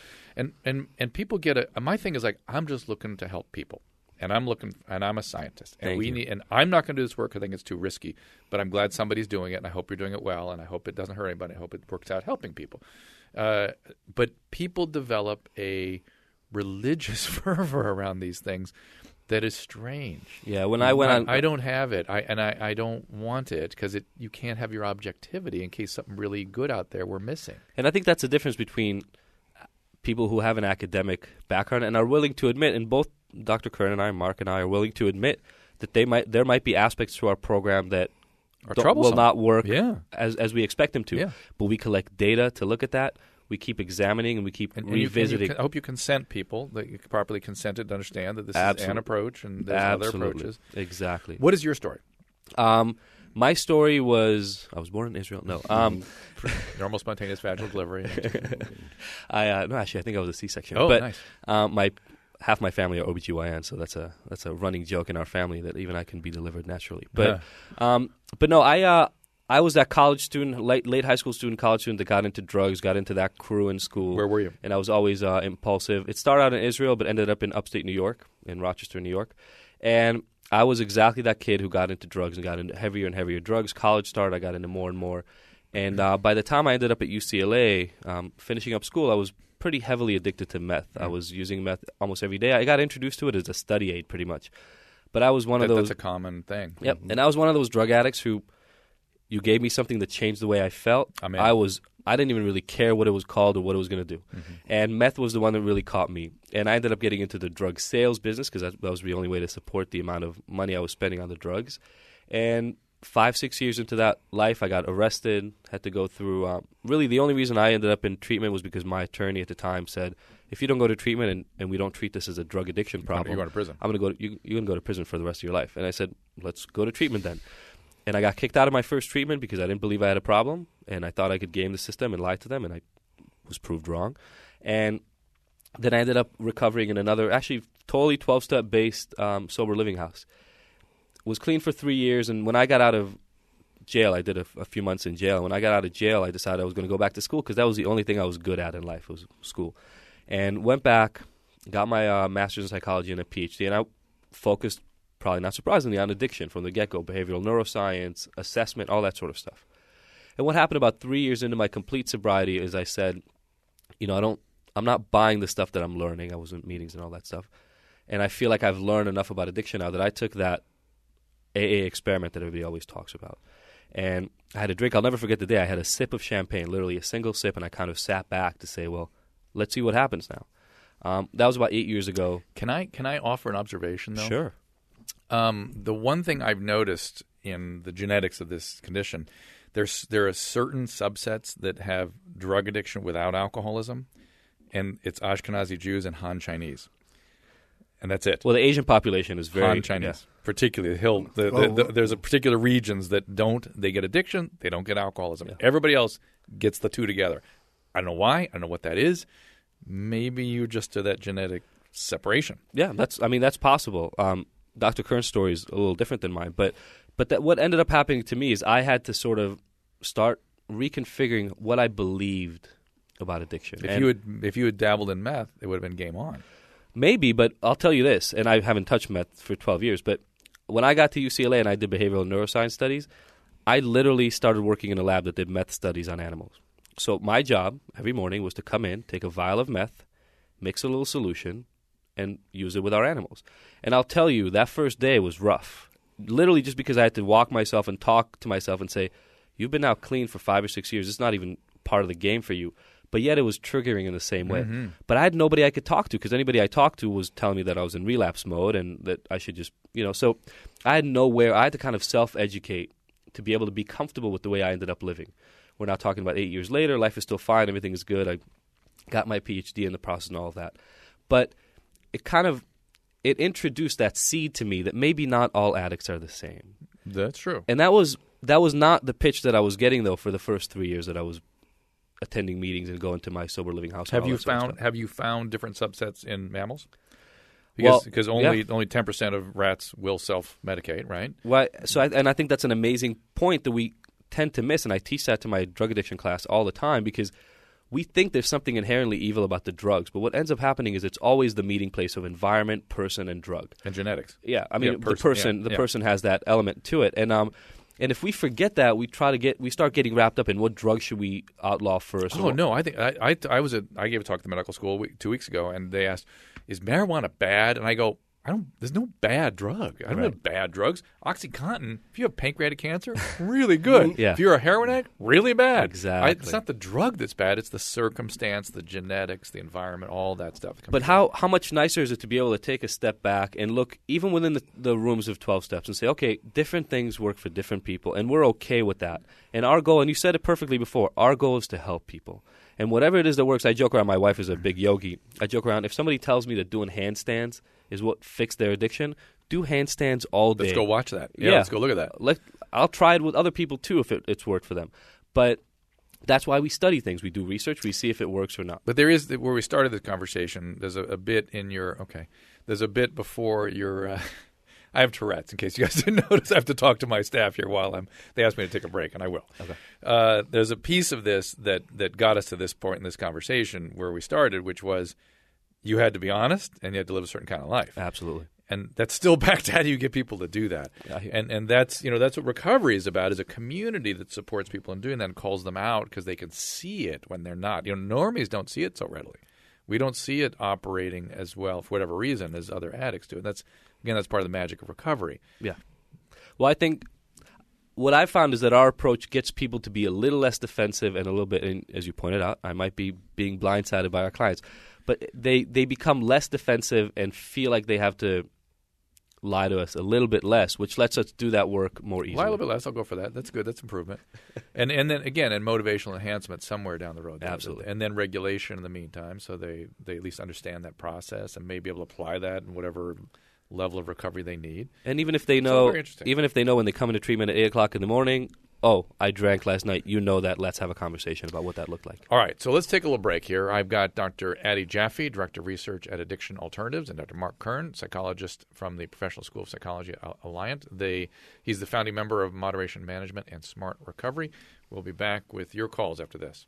And people get my thing is like, I'm just looking to help people. And I'm a scientist, and Thank you. and I'm not going to do this work. I think it's too risky. But I'm glad somebody's doing it, and I hope you're doing it well, and I hope it doesn't hurt anybody. I hope it works out helping people. But people develop a religious fervor around these things that is strange. Yeah, when I went on, I don't have it, I don't want it because you can't have your objectivity in case something really good out there we're missing. and I think that's the difference between people who have an academic background and are willing to admit, and both Dr. Kern and I, Mark and I, are willing to admit that there might be aspects to our program that will troublesome. not work Yeah. as we expect them to. Yeah. But we collect data to look at that. We keep examining and we keep revisiting. I hope you consent people that you properly consented to understand that this is Absolutely. an approach and there's other approaches. Exactly. What is your story? My story was I was born in Israel. No, Normal spontaneous vaginal delivery. no, actually, I think I was a C-section. Oh, but, nice. Half my family are OBGYN, so that's a running joke in our family that even I can be delivered naturally. But no, I was that college student, late high school student, college student that got into drugs, got into that crew in school. Where were you? And I was always impulsive. It started out in Israel, but ended up in upstate New York, in Rochester, New York. And I was exactly that kid who got into drugs and got into heavier and heavier drugs. College started, I got into more and more. And by the time I ended up at UCLA, finishing up school, I was pretty heavily addicted to meth. I was using meth almost every day. I got introduced to it as a study aid, pretty much. But I was one of those. That's a common thing. Yep. And I was one of those drug addicts who, you gave me something that changed the way I felt. I didn't even really care what it was called or what it was going to do. And meth was the one that really caught me. And I ended up getting into the drug sales business because that was the only way to support the amount of money I was spending on the drugs. And 5-6 years into that life, I got arrested, had to go through really the only reason I ended up in treatment was because my attorney at the time said, if you don't go to treatment and we don't treat this as a drug addiction problem, you're going to prison. You're going to go to prison for the rest of your life. And I said, let's go to treatment then. And I got kicked out of my first treatment because I didn't believe I had a problem, and I thought I could game the system and lie to them, and I was proved wrong. And then I ended up recovering in another, actually totally 12-step based sober living house. Was clean for 3 years, and when I got out of jail, I did a few months in jail. And when I got out of jail, I decided I was going to go back to school because that was the only thing I was good at in life was school. And went back, got my master's in psychology and a PhD, and I focused, probably not surprisingly, on addiction from the get-go, behavioral neuroscience, assessment, all that sort of stuff. And what happened about 3 years into my complete sobriety is I said, I'm not buying the stuff that I'm learning. I was in meetings and all that stuff. And I feel like I've learned enough about addiction now that I took that AA experiment that everybody always talks about. And I had a drink. I'll never forget the day. I had a sip of champagne, literally a single sip, and I kind of sat back to say, well, let's see what happens now. That was about 8 years ago. Can I offer an observation, though? Sure. The one thing I've noticed in the genetics of this condition, there are certain subsets that have drug addiction without alcoholism, and it's Ashkenazi Jews and Han Chinese, and that's it. Well, the Asian population is very Han Chinese, particularly there's a particular regions that they get addiction, they don't get alcoholism. Yeah. Everybody else gets the two together. I don't know why. I don't know what that is. Maybe you just do that genetic separation. Yeah, that's possible. Dr. Kern's story is a little different than mine, but what ended up happening to me is I had to sort of start reconfiguring what I believed about addiction. If you had dabbled in meth, it would have been game on. Maybe, but I'll tell you this, and I haven't touched meth for 12 years, but when I got to UCLA and I did behavioral neuroscience studies, I literally started working in a lab that did meth studies on animals. So my job every morning was to come in, take a vial of meth, mix a little solution, and use it with our animals. And I'll tell you, that first day was rough. Literally just because I had to walk myself and talk to myself and say, you've been now clean for 5 or 6 years. It's not even part of the game for you. But yet it was triggering in the same way. Mm-hmm. But I had nobody I could talk to because anybody I talked to was telling me that I was in relapse mode and that I should just, so I had nowhere. I had to kind of self-educate to be able to be comfortable with the way I ended up living. We're now talking about 8 years later. Life is still fine. Everything is good. I got my PhD in the process and all of that. But it introduced that seed to me that maybe not all addicts are the same. That's true. And that was not the pitch that I was getting, though, for the first 3 years that I was attending meetings and going to my sober living house. Have you found different subsets in mammals? Because only 10% of rats will self-medicate, right? Well, I think that's an amazing point that we tend to miss, and I teach that to my drug addiction class all the time because we think there's something inherently evil about the drugs, but what ends up happening is it's always the meeting place of environment, person, and drug. And genetics. Yeah, the person has that element to it, and if we forget that, we start getting wrapped up in what drugs should we outlaw first. Oh no, I think I gave a talk at the medical school 2 weeks ago, and they asked, "Is marijuana bad?" And I go, there's no bad drug. I don't have bad drugs. OxyContin, if you have pancreatic cancer, really good. Yeah. If you're a heroin addict, really bad. Exactly. It's not the drug that's bad. It's the circumstance, the genetics, the environment, all that stuff. But how much nicer is it to be able to take a step back and look even within the rooms of 12 steps and say, okay, different things work for different people, and we're okay with that. And our goal, and you said it perfectly before, our goal is to help people. And whatever it is that works, I joke around, my wife is a big yogi. I joke around, if somebody tells me that doing handstands is what fixed their addiction, do handstands all day. Let's go watch that. Yeah, let's go look at that. I'll try it with other people too if it's worked for them. But that's why we study things. We do research. We see if it works or not. But there is, where we started this conversation, there's a bit in there's a bit before your I have Tourette's, in case you guys didn't notice. I have to talk to my staff here while they ask me to take a break, and I will. Okay. There's a piece of this that got us to this point in this conversation where we started, which was you had to be honest and you had to live a certain kind of life. Absolutely. And that's still back to how do you get people to do that? And that's that's what recovery is about, is a community that supports people in doing that and calls them out because they can see it when they're not. Normies don't see it so readily. We don't see it operating as well for whatever reason as other addicts do. And that's part of the magic of recovery. Yeah. Well, I think what I found is that our approach gets people to be a little less defensive and a little bit, and as you pointed out, I might be being blindsided by our clients, but they become less defensive and feel like they have to lie to us a little bit less, which lets us do that work more easily. Lie a little bit less. I'll go for that. That's good. That's improvement. and then again, and motivational enhancement somewhere down the road. Absolutely. And then regulation in the meantime, so they at least understand that process and may be able to apply that in whatever level of recovery they need. And even if they know, when they come into treatment at 8:00 in the morning, oh, I drank last night, that. Let's have a conversation about what that looked like. All right, so let's take a little break here. I've got Dr. Adi Jaffe, Director of Research at Addiction Alternatives, and Dr. Mark Kern, psychologist from the Professional School of Psychology at Alliant. He's the founding member of Moderation Management and Smart Recovery. We'll be back with your calls after this.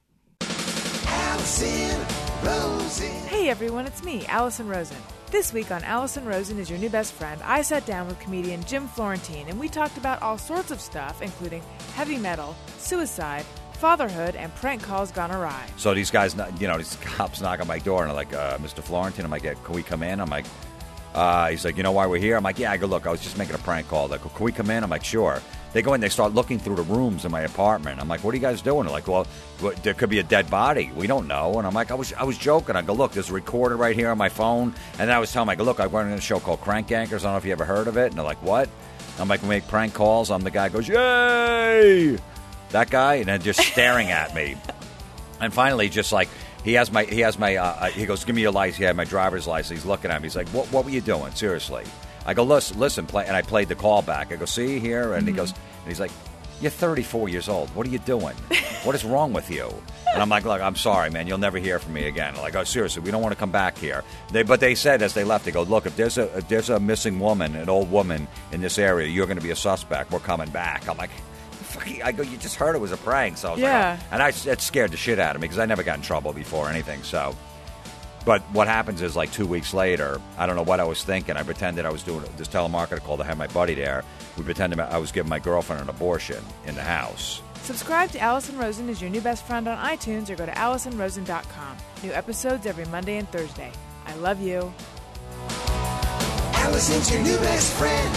Allison Rosen. Hey everyone, it's me, Allison Rosen. This week on Allison Rosen is Your New Best Friend, I sat down with comedian Jim Florentine and we talked about all sorts of stuff, including heavy metal, suicide, fatherhood, and prank calls gone awry. So these guys, these cops knock on my door and they're like, Mr. Florentine, I'm like, can we come in? I'm like, he's like, you know why we're here? I'm like, yeah. I go, look, I was just making a prank call. They're like, can we come in? I'm like, sure. They go in, they start looking through the rooms in my apartment. I'm like, what are you guys doing? They're like, well, there could be a dead body. We don't know. And I'm like, I was joking. I go, look, there's a recorder right here on my phone. And then I was telling them, I go, look, I'm running a show called Crank Anchors. I don't know if you ever heard of it. And they're like, what? I'm like, we make prank calls. I'm the guy who goes, yay! That guy, and then just staring at me. And finally, just like, he goes, give me your license. He had my driver's license. He's looking at me. He's like, what were you doing? Seriously. I go, listen, play. And I played the call back. I go, see here? And he goes, and he's like, you're 34 years old. What are you doing? What is wrong with you? And I'm like, look, I'm sorry, man. You'll never hear from me again. I'm like, oh, seriously, we don't want to come back here. But they said as they left, they go, look, if there's a missing woman, an old woman in this area, you're going to be a suspect. We're coming back. I'm like, I go, you just heard it was a prank. So I was like, oh. And it scared the shit out of me because I never got in trouble before or anything. So, but what happens is like 2 weeks later, I don't know what I was thinking. I pretended I was doing this telemarketer call. I had my buddy there. We pretended I was giving my girlfriend an abortion in the house. Subscribe to Allison Rosen is Your New Best Friend on iTunes or go to AllisonRosen.com. New episodes every Monday and Thursday. I love you. Allison's your new best friend.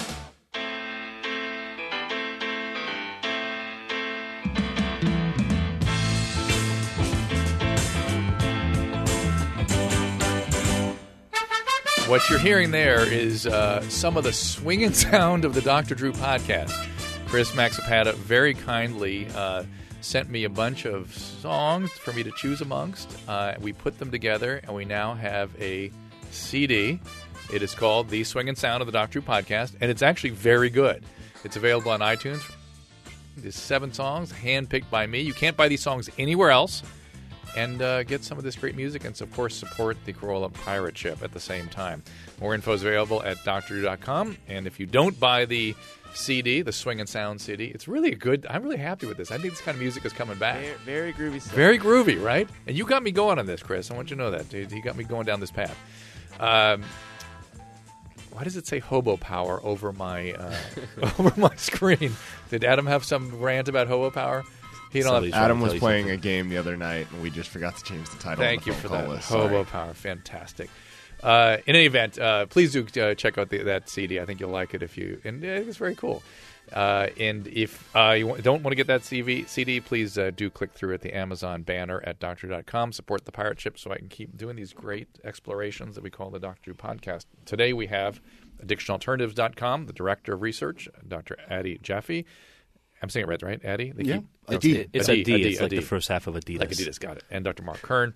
What you're hearing there is some of the swinging sound of the Dr. Drew podcast. Chris Maxipata very kindly sent me a bunch of songs for me to choose amongst. We put them together, and we now have a CD. It is called The Swinging Sound of the Dr. Drew podcast, and it's actually very good. It's available on iTunes. There's 7 songs, handpicked by me. You can't buy these songs anywhere else. And get some of this great music and, of course, support the Corolla Pirate Ship at the same time. More info is available at drdrew.com. And if you don't buy the CD, the Swing and Sound CD, it's really good. I'm really happy with this. I think this kind of music is coming back. Very groovy stuff. Very groovy, right? And you got me going on this, Chris. I want you to know that, dude. You got me going down this path. Why does it say hobo power over my over my screen? Did Adam have some rant about hobo power? Adam was playing a game the other night, and we just forgot to change the title. Thank you on the for phone that. call list. Hobo Power, fantastic. In any event, please do check out that CD. I think you'll like it and it's very cool. And if you don't want to get that CD, please do click through at the Amazon banner at drdrew.com. Support the Pirate Ship so I can keep doing these great explorations that we call the Dr. Drew podcast. Today we have addictionalternatives.com, the Director of Research, Dr. Adi Jaffe. I'm saying it right? Adi? Adi. It's Adi. It's like the first half of Adidas. Like Adidas, got it. And Dr. Mark Kern.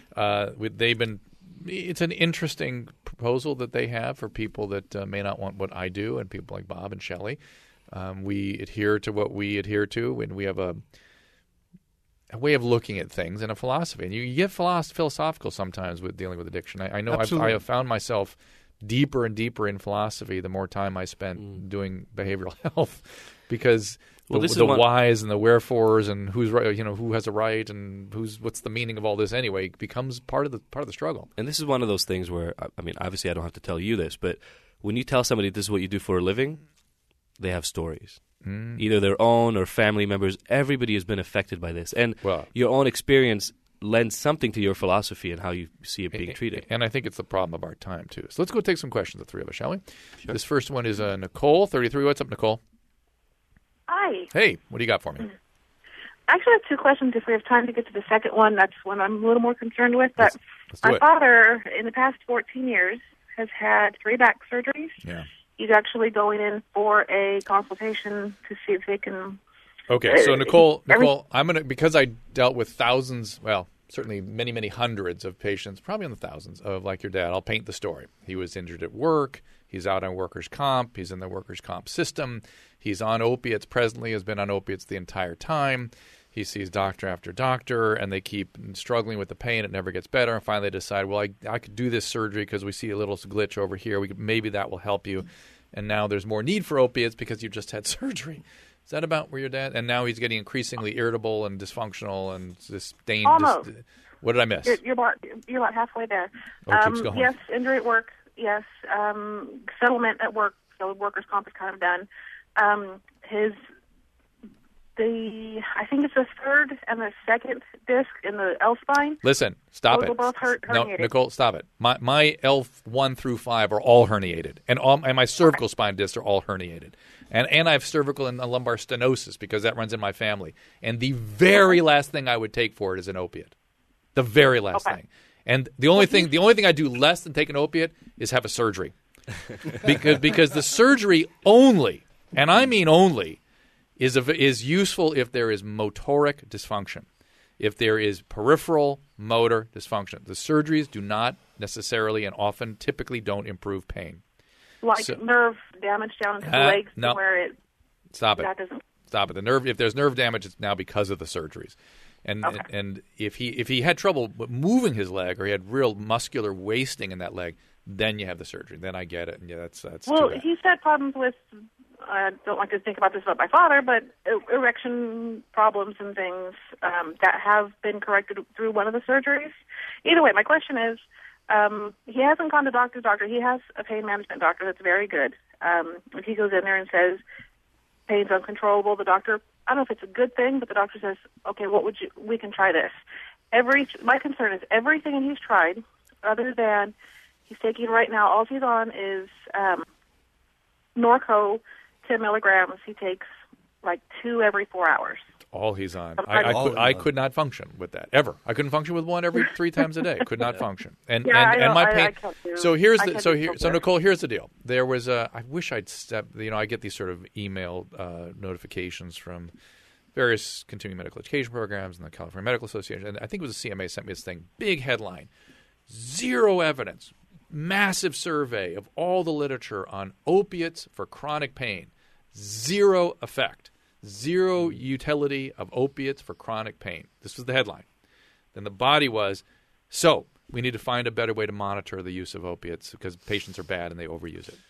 It's an interesting proposal that they have for people that may not want what I do, and people like Bob and Shelley. We adhere to what we adhere to, and we have a way of looking at things and a philosophy. And you get philosophical sometimes with dealing with addiction. I know I have found myself deeper and deeper in philosophy the more time I spent doing behavioral health, because the whys and the wherefores and who's right, who has a right and what's the meaning of all this anyway becomes part of the struggle. And this is one of those things where, I mean, obviously I don't have to tell you this, but when you tell somebody this is what you do for a living, they have stories. Either their own or family members. Everybody has been affected by this. And your own experience lends something to your philosophy and how you see it being treated. And I think it's the problem of our time, too. So let's go take some questions, the three of us, shall we? Sure. This first one is Nicole, 33. What's up, Nicole? Hi. Hey, what do you got for me? I actually have two questions. If we have time to get to the second one, that's one I'm a little more concerned with. But let's do my it. father, in the past 14 years, has had 3 back surgeries. Yeah. He's actually going in for a consultation to see if they can... Okay, so Nicole, I'm going to, because I dealt with thousands, well, certainly many, many hundreds of patients, probably in the thousands of like your dad, I'll paint the story. He was injured at work. He's out on workers' comp. He's in the workers' comp system. He's on opiates presently, has been on opiates the entire time. He sees doctor after doctor, and they keep struggling with the pain. It never gets better. And finally they decide, well, I could do this surgery because we see a little glitch over here. Maybe that will help you. And now there's more need for opiates because you just had surgery. Is that about where your dad? And now he's getting increasingly irritable and dysfunctional and sustained. Almost. What did I miss? You're about halfway there. Keeps going. Yes, injury at work. Yes, settlement at work. So workers' comp is kind of done. I think it's the third and the second disc in the L spine. Listen, stop it. Those are both herniated. No, Nicole, stop it. My L1 through 5 are all herniated, and my cervical spine discs are all herniated, and I have cervical and lumbar stenosis because that runs in my family. And the very last thing I would take for it is an opiate. The very last thing. And the only thing I do less than take an opiate is have a surgery, because the surgery only, and I mean only, is useful if there is motoric dysfunction, if there is peripheral motor dysfunction. The surgeries do not necessarily and often typically don't improve pain. Like nerve damage down into the legs where it... Stop it. That doesn't... Stop it. If there's nerve damage, it's now because of the surgeries. And if he had trouble moving his leg or he had real muscular wasting in that leg, then you have the surgery. Then I get it. And that's well, too bad. he's had problems with... I don't like to think about this about my father, but erection problems and things that have been corrected through one of the surgeries. Either way, my question is, he hasn't gone to doctor. He has a pain management doctor that's very good. If he goes in there and says, pain's uncontrollable, the doctor, I don't know if it's a good thing, but the doctor says, okay, we can try this. My concern is everything he's tried, other than he's taking right now, all he's on is Norco, 10 milligrams. He takes like 2 every 4 hours. All he's on. I could not function with that ever. I couldn't function with one every 3 times a day. Could not function. And my pain. So Nicole, here's the deal. There was I wish I'd stepped. I get these sort of email notifications from various continuing medical education programs and the California Medical Association. And I think it was the CMA sent me this thing. Big headline: 0 evidence. Massive survey of all the literature on opiates for chronic pain. 0 effect. 0 utility of opiates for chronic pain. This was the headline. Then the body was, so we need to find a better way to monitor the use of opiates because patients are bad and they overuse it.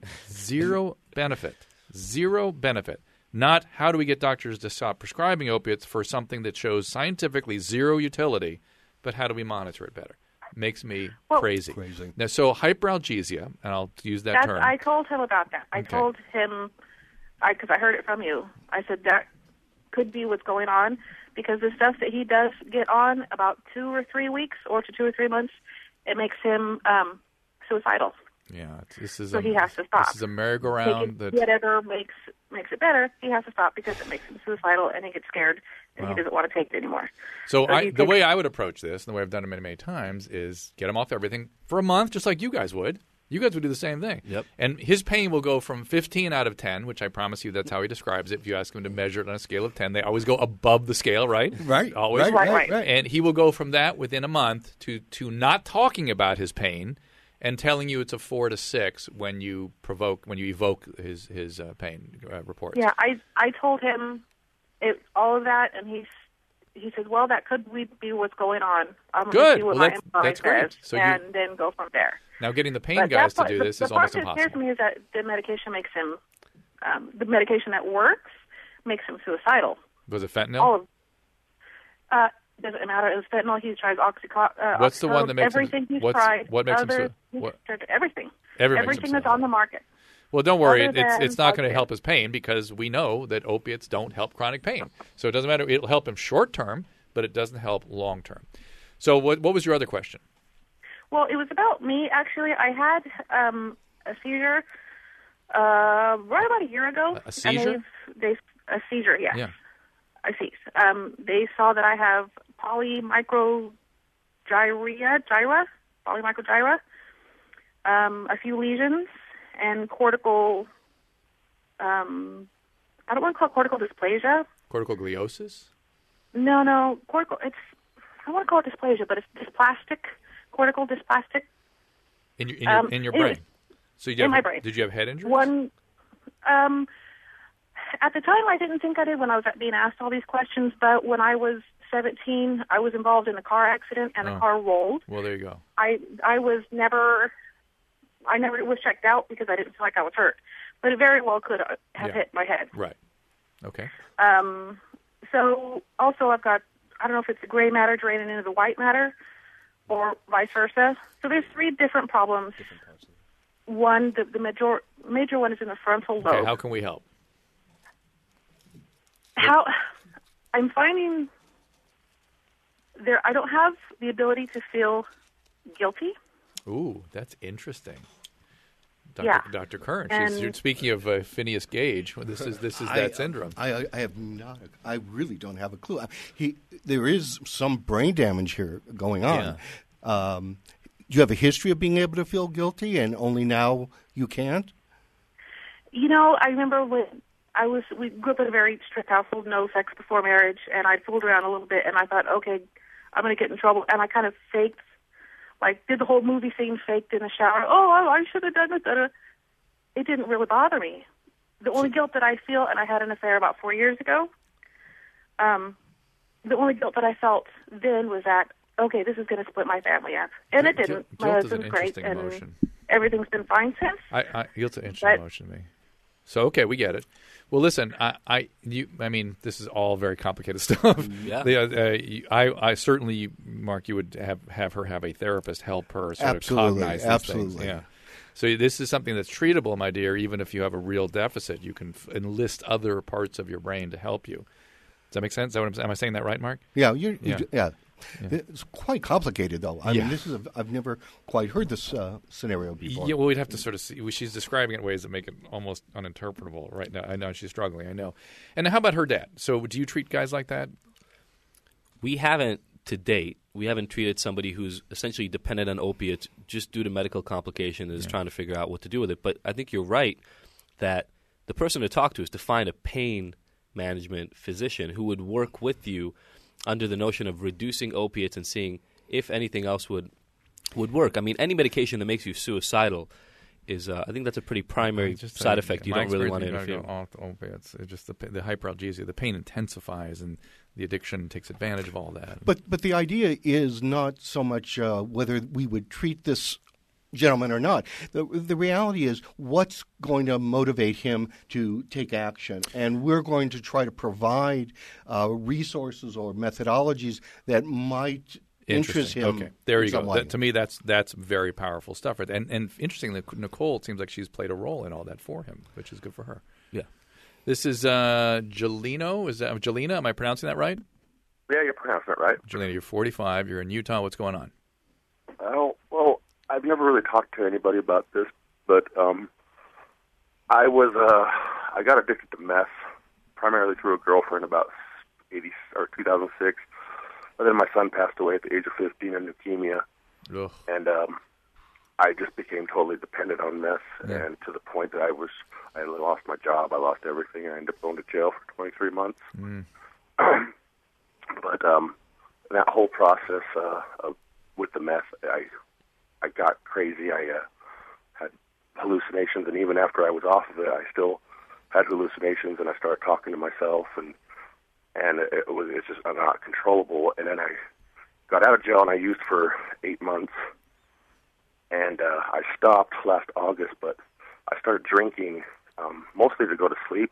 0 benefit. 0 benefit. Not how do we get doctors to stop prescribing opiates for something that shows scientifically 0 utility, but how do we monitor it better? Makes me crazy. Now, so hyperalgesia, and I'll use that term. I told him about that. I told him, because I heard it from you, I said that could be what's going on, because the stuff that he does get on about 2 or 3 weeks or to 2 or 3 months, it makes him suicidal. Yeah, so he has to stop. This is a merry-go-round. Whatever makes it better, he has to stop because it makes him suicidal and he gets scared and he doesn't want to take it anymore. So the way I would approach this, and the way I've done it many, many times, is get him off everything for a month, just like you guys would. You guys would do the same thing. Yep. And his pain will go from 15 out of 10, which I promise you that's how he describes it. If you ask him to measure it on a scale of 10, they always go above the scale, right? Right. Always. Right. And he will go from that within a month to not talking about his pain and telling you it's a 4 to 6 when you evoke his pain reports. Yeah, I told him all of that, and he says, well, that could be what's going on. I'm going to see what my MRI says, so then go from there. Now, getting the pain guys to do this is almost impossible. The part that scares me is that the medication makes him, the medication that works makes him suicidal. Was it fentanyl? Doesn't matter. It was fentanyl. He tries Oxycontin. What's the one that makes everything him? He's tried. What makes him everything. Everything that's on the market. Well, don't worry. Other than It's not going to Vicodin. help his pain because we know that opiates don't help chronic pain. So it doesn't matter. It'll help him short term, but it doesn't help long term. So what was your other question? Well, it was about me, actually. I had a seizure right about a year ago. A seizure? And a seizure, yes. Yeah. A seizure. They saw that I have polymicrogyria, a few lesions, and cortical, I don't want to call it cortical dysplasia. Cortical gliosis? No, I want to call it dysplasia, but it's dysplastic, cortical dysplastic. In your brain? So in my brain. Did you have head injuries? One, at the time, I didn't think I did when I was being asked all these questions, but when I was 17, I was involved in a car accident, and the car rolled. Well, there you go. I never was checked out because I didn't feel like I was hurt, but it very well could have hit my head. Right. Okay. So also I've got, I don't know if it's the gray matter draining into the white matter or vice versa. So there's 3 different problems. One, the major one is in the frontal lobe. Okay, how can we help? I'm finding I don't have the ability to feel guilty. Ooh, that's interesting. Dr. Kern, you're speaking of Phineas Gage. Well, this is that syndrome. I have not. I really don't have a clue. There is some brain damage here going on. Yeah. Do you have a history of being able to feel guilty, and only now you can't? I remember when we grew up in a very strict household, no sex before marriage, and I fooled around a little bit, and I thought, okay, I'm going to get in trouble, and I kind of faked. Did the whole movie scene faked in the shower. Oh, I should have done it. It didn't really bother me. The only guilt that I feel, and I had an affair about 4 years ago, the only guilt that I felt then was that, okay, this is going to split my family up. And it didn't. My Guilt is an husband's great, interesting and emotion. everything's been fine since. Guilt's an interesting emotion to me. So, okay, we get it. Well, listen, I mean, this is all very complicated stuff. Yeah. I certainly, Mark, you would have her have a therapist help her sort of cognize these things. Yeah. So this is something that's treatable, my dear. Even if you have a real deficit, you can enlist other parts of your brain to help you. Does that make sense? Is that what am I saying that right, Mark? Yeah. Yeah. It's quite complicated, though. I mean, I've never quite heard this scenario before. Yeah, well, we'd have to sort of see. She's describing it in ways that make it almost uninterpretable right now. I know she's struggling. I know. And how about her dad? So do you treat guys like that? We haven't to date. We haven't treated somebody who's essentially dependent on opiates just due to medical complications and is trying to figure out what to do with it. But I think you're right that the person to talk to is to find a pain management physician who would work with you under the notion of reducing opiates and seeing if anything else would work. I mean, any medication that makes you suicidal is, I think that's a pretty primary side effect. You don't really want to interfere. Go off the opiates. It's just the hyperalgesia, the pain intensifies, and the addiction takes advantage of all that. But the idea is not so much whether we would treat this gentleman or not. The reality is what's going to motivate him to take action, and we're going to try to provide resources or methodologies that might interest him. Okay, there you go. Way. To me, that's very powerful stuff. Right? And interestingly, Nicole, it seems like she's played a role in all that for him, which is good for her. Yeah. This is Jelino. Is that Jelena? Am I pronouncing that right? Yeah, you're pronouncing it right. Jelena, you're 45. You're in Utah. What's going on? Oh, well, I've never really talked to anybody about this, but I got addicted to meth primarily through a girlfriend about 2006. And then my son passed away at the age of 15 of leukemia. Ugh. And I just became totally dependent on meth, and to the point that I lost my job, I lost everything, I ended up going to jail for 23 months. But that whole process with the meth, I got crazy. I had hallucinations, and even after I was off of it, I still had hallucinations, and I started talking to myself, and it's just not controllable. And then I got out of jail, and I used for 8 months, and I stopped last August, but I started drinking mostly to go to sleep.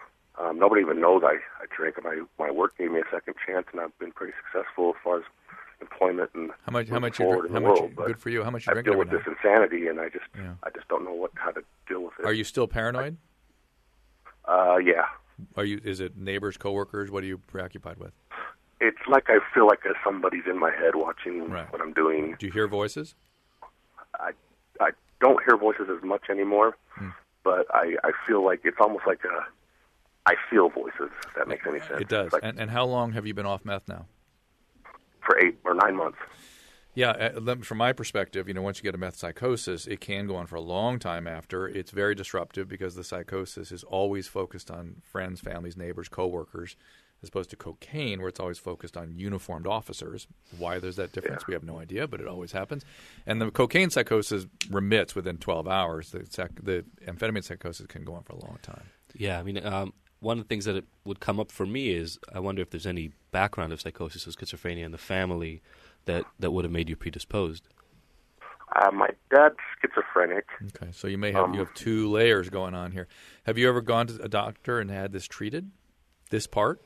Nobody even knows I drink. My work gave me a second chance, and I've been pretty successful as far as employment and how much forward in the world. But good for you. How much you I drinking deal every with night? this insanity, and I just don't know how to deal with it. Are you still paranoid? Yeah. Is it neighbors, coworkers? What are you preoccupied with? It's like I feel like somebody's in my head watching what I'm doing. Do you hear voices? I don't hear voices as much anymore, but I feel like it's almost like I feel voices, if that makes any sense. It does. Like, and how long have you been off meth now? For 8 or 9 months. Yeah, from my perspective, once you get a meth psychosis, it can go on for a long time after. It's very disruptive because the psychosis is always focused on friends, families, neighbors, coworkers, as opposed to cocaine, where it's always focused on uniformed officers. Why there's that difference, we have no idea, but it always happens. And the cocaine psychosis remits within 12 hours. The amphetamine psychosis can go on for a long time. Yeah, I mean, one of the things that would come up for me is I wonder if there's any background of psychosis or schizophrenia in the family that would have made you predisposed. My dad's schizophrenic. Okay, so you may have you have 2 layers going on here. Have you ever gone to a doctor and had this treated? This part?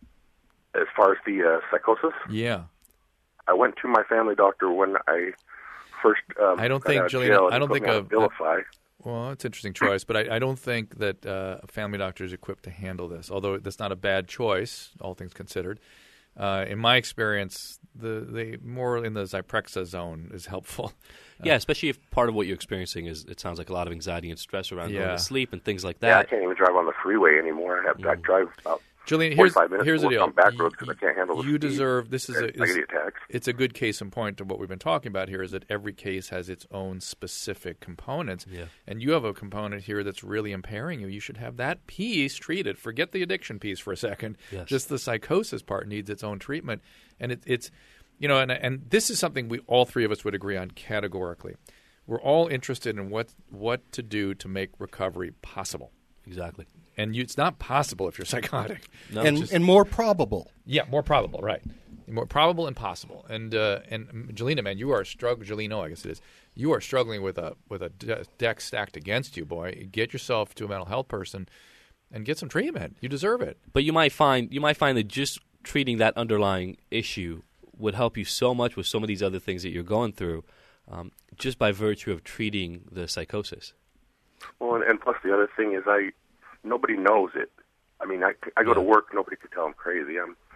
As far as the psychosis? Yeah. I went to my family doctor when I first I don't think, Jillian, I don't think Abilify. Well, it's an interesting choice, but I don't think that a family doctor is equipped to handle this, although that's not a bad choice, all things considered. In my experience, the more in the Zyprexa zone is helpful. Yeah, especially if part of what you're experiencing is, it sounds like a lot of anxiety and stress around going to sleep and things like that. Yeah, I can't even drive on the freeway anymore. I drive about Julian, 45 minutes here's the deal. on back roads because I can't handle the You speed. deserve this. Anxiety attacks. It's a good case in point to what we've been talking about here. Is that every case has its own specific components, and you have a component here that's really impairing you. You should have that piece treated. Forget the addiction piece for a second. Yes. Just the psychosis part needs its own treatment, and it's and this is something we all 3 of us would agree on categorically. We're all interested in what to do to make recovery possible. Exactly. And it's not possible if you're psychotic. No, and more probable. Yeah, more probable, right. More probable and possible. And Jelena, man, you are struggling. Jelena, I guess it is. You are struggling with a deck stacked against you, boy. Get yourself to a mental health person and get some treatment. You deserve it. But you might find that just treating that underlying issue would help you so much with some of these other things that you're going through, just by virtue of treating the psychosis. Well, and plus the other thing is nobody knows it. I mean, I go to work, nobody could tell I'm crazy.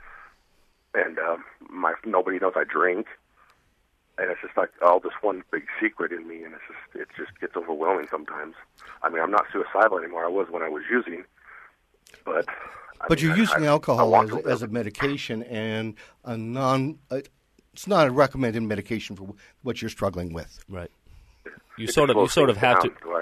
Nobody knows I drink, and it's just like all this one big secret in me, and it just gets overwhelming sometimes. I mean, I'm not suicidal anymore. I was when I was using, but you're using alcohol as a medication and it's not a recommended medication for what you're struggling with. Right. You sort of have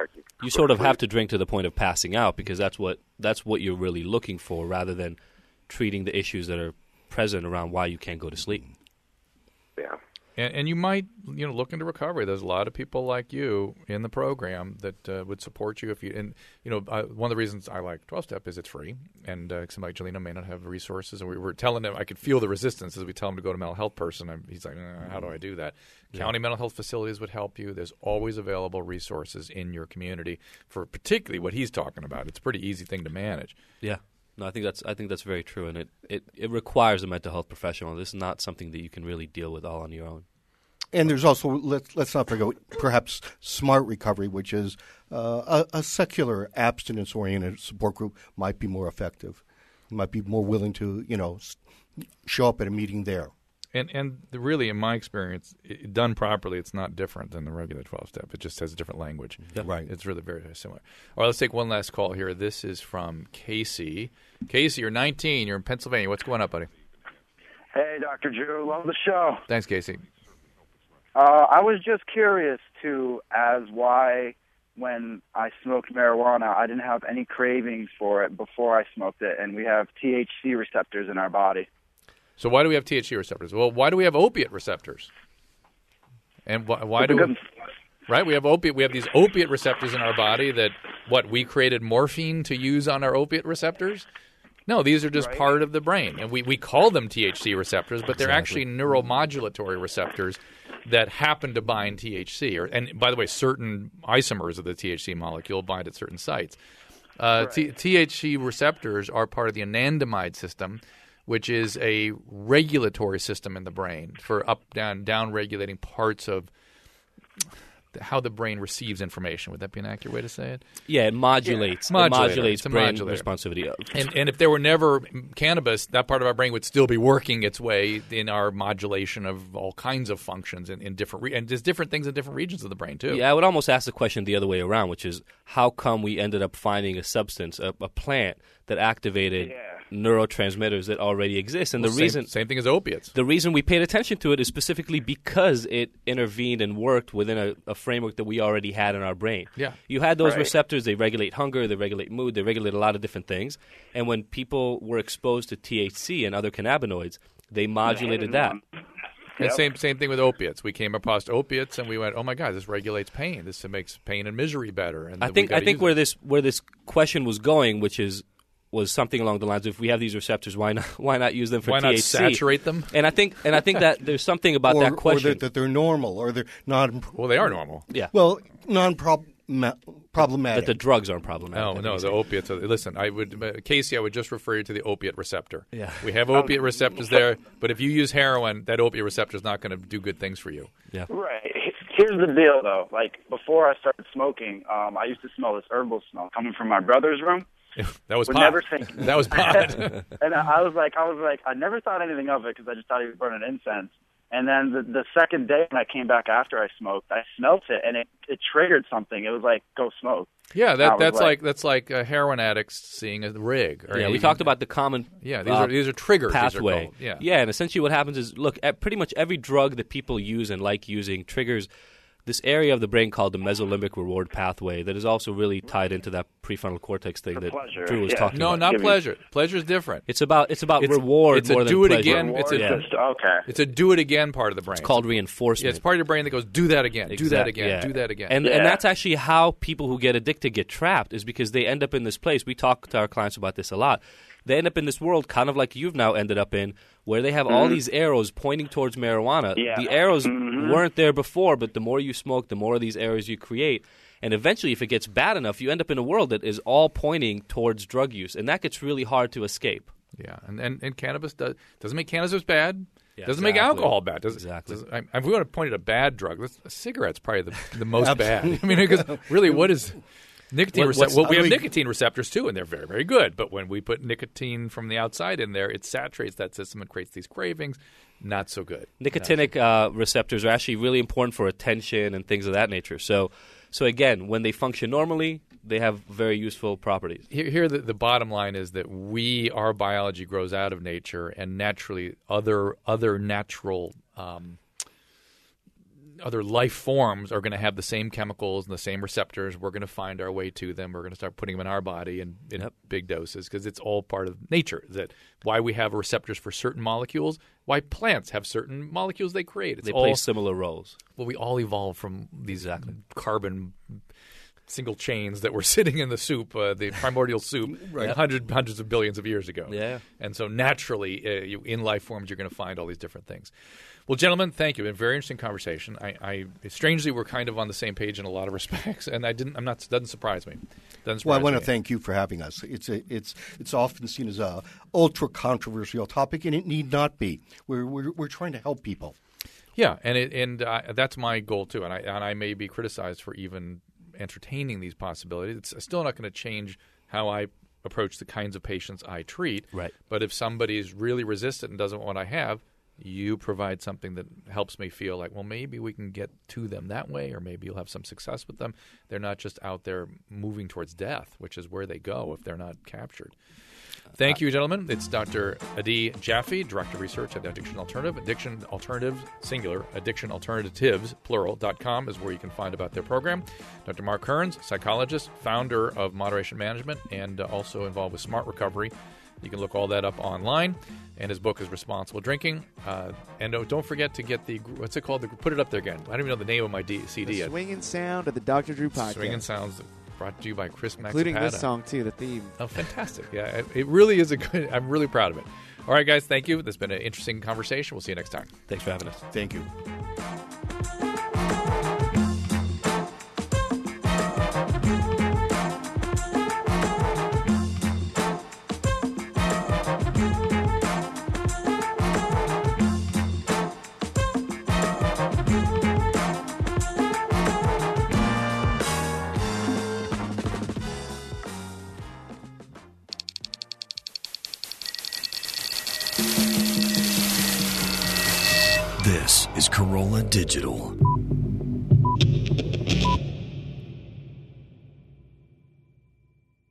to drink to the point of passing out, because that's what you're really looking for, rather than treating the issues that are present around why you can't go to sleep. Yeah. And you might look into recovery. There's a lot of people like you in the program that would support you if you. And one of the reasons I like 12-step is it's free, and somebody like Jelena may not have resources. And we were telling him, I could feel the resistance as we tell him to go to a mental health person. And he's like, how do I do that? Yeah. County mental health facilities would help you. There's always available resources in your community for particularly what he's talking about. It's a pretty easy thing to manage. Yeah. No, I think that's very true, and it requires a mental health professional. This is not something that you can really deal with all on your own. And there's also, let's not forget, perhaps Smart Recovery, which is a secular abstinence-oriented support group, might be more effective. You might be more willing to, show up at a meeting there. And really, in my experience, done properly, it's not different than the regular 12-step. It just has a different language. Yep. Right. It's really very, very similar. All right, let's take one last call here. This is from Casey. Casey, you're 19. You're in Pennsylvania. What's going on, buddy? Hey, Dr. Drew. Love the show. Thanks, Casey. I was just curious, as why when I smoked marijuana, I didn't have any cravings for it before I smoked it, and we have THC receptors in our body. So why do we have THC receptors? Well, why do we have opiate receptors? And why do we, right? We have opiate. We have these opiate receptors in our body that we created morphine to use on our opiate receptors? No, these are just part of the brain, and we call them THC receptors, but they're actually neuromodulatory receptors that happen to bind THC. And by the way, certain isomers of the THC molecule bind at certain sites. THC receptors are part of the anandamide system, which is a regulatory system in the brain for up, down regulating parts of how the brain receives information. Would that be an accurate way to say it? Yeah, it modulates. Yeah. It modulates It's a brain modulator. responsivity. And if there were never cannabis, that part of our brain would still be working its way in our modulation of all kinds of functions in different and there's different things in different regions of the brain too. Yeah, I would almost ask the question the other way around, which is how come we ended up finding a substance, a plant that activated neurotransmitters that already exist? And Well, the reason same thing as opiates. The reason we paid attention to it is specifically because it intervened and worked within a framework that we already had in our brain. Yeah. You had those Right. receptors. They regulate hunger. They regulate mood. They regulate a lot of different things. And when people were exposed to THC and other cannabinoids, they modulated that. And same thing with opiates. We came across opiates and we went, oh my God, this regulates pain. This makes pain and misery better. And I think where this question was going, which was something along the lines of, if we have these receptors, why not use them for THC? Why not saturate them? And I think that there's something about that question. Or that they're normal, or they're not. Well, they are normal. Yeah. Well, problematic. That the drugs aren't problematic. No, the opiates. Listen, Casey, I would just refer you to the opiate receptor. Yeah. We have opiate receptors there, but if you use heroin, that opiate receptor is not going to do good things for you. Yeah. Right. Here's the deal, though. Like, before I started smoking, I used to smell this herbal smell coming from my brother's room. That was Would pot. never think. That was pot. And I was like, I never thought anything of it because I just thought he was burning incense. And then the second day when I came back after I smoked, I smelt it, and it triggered something. It was like, go smoke. Yeah, that's that's like heroin addicts seeing a rig. Or Yeah, we talked about the common these are triggers. pathway. These are called. Yeah, and essentially what happens is, look, pretty much every drug that people use and like using triggers this area of the brain called the mesolimbic reward pathway that is also really tied into that prefrontal cortex thing that pleasure, Drew was yeah. talking No, about. not pleasure. Pleasure is different. It's about reward It's more a than do it pleasure. again. Okay. It's a do it again part of the brain. It's called reinforcement. Yeah, it's part of your brain that goes, do that again, do that again, Yeah. do that again. And that's actually how people who get addicted get trapped, is because they end up in this place. We talk to our clients about this a lot. They end up in this world, kind of like you've now ended up in, where they have all these arrows pointing towards marijuana. Yeah. The arrows weren't there before, but the more you smoke, the more of these arrows you create. And eventually, if it gets bad enough, you end up in a world that is all pointing towards drug use. And that gets really hard to escape. Yeah, and cannabis doesn't make cannabis bad. Yeah, doesn't make exactly. alcohol bad. Exactly. If we want to point at a bad drug, a cigarette's probably the most bad. I mean, because really, what is nicotine receptors? Well, we have nicotine receptors too, and they're very, very good. But when we put nicotine from the outside in there, it saturates that system and creates these cravings. Not so good. Nicotinic receptors are actually really important for attention and things of that nature. So again, when they function normally, they have very useful properties. Here the bottom line is that our biology grows out of nature, and naturally other natural other life forms are going to have the same chemicals and the same receptors. We're going to find our way to them. We're going to start putting them in our body in big doses because it's all part of nature. That why we have receptors for certain molecules, why plants have certain molecules they create. They play similar roles. Well, we all evolved from these carbon single chains that were sitting in the soup, the primordial soup, hundreds of billions of years ago. Yeah. And so naturally, in life forms, you're going to find all these different things. Well, gentlemen, thank you. It's been a very interesting conversation. Strangely, we're kind of on the same page in a lot of respects, and doesn't surprise me. Well, I want to thank you for having us. It's often seen as a ultra controversial topic, and it need not be. We're trying to help people. Yeah, and that's my goal too. And I may be criticized for even entertaining these possibilities. It's still not going to change how I approach the kinds of patients I treat. Right. But if somebody is really resistant and doesn't want what I have, you provide something that helps me feel like, well, maybe we can get to them that way, or maybe you'll have some success with them. They're not just out there moving towards death, which is where they go if they're not captured. Thank you, gentlemen. It's Dr. Adi Jaffe, Director of Research at the Addiction Alternative. Addiction Alternatives, singular, addictionalternatives, plural.com is where you can find about their program. Dr. Mark Kearns, psychologist, founder of Moderation Management, and also involved with Smart Recovery. You can look all that up online. And his book is Responsible Drinking. And don't forget to get what's it called? Put it up there again. I don't even know the name of my CD yet. Swinging Sound of the Dr. Drew podcast. Swinging Sounds brought to you by Chris Maxipata. Including this song, too, the theme. Oh, fantastic. Yeah, it really is I'm really proud of it. All right, guys, thank you. This has been an interesting conversation. We'll see you next time. Thanks for having us. Thank you. This is Corolla Digital.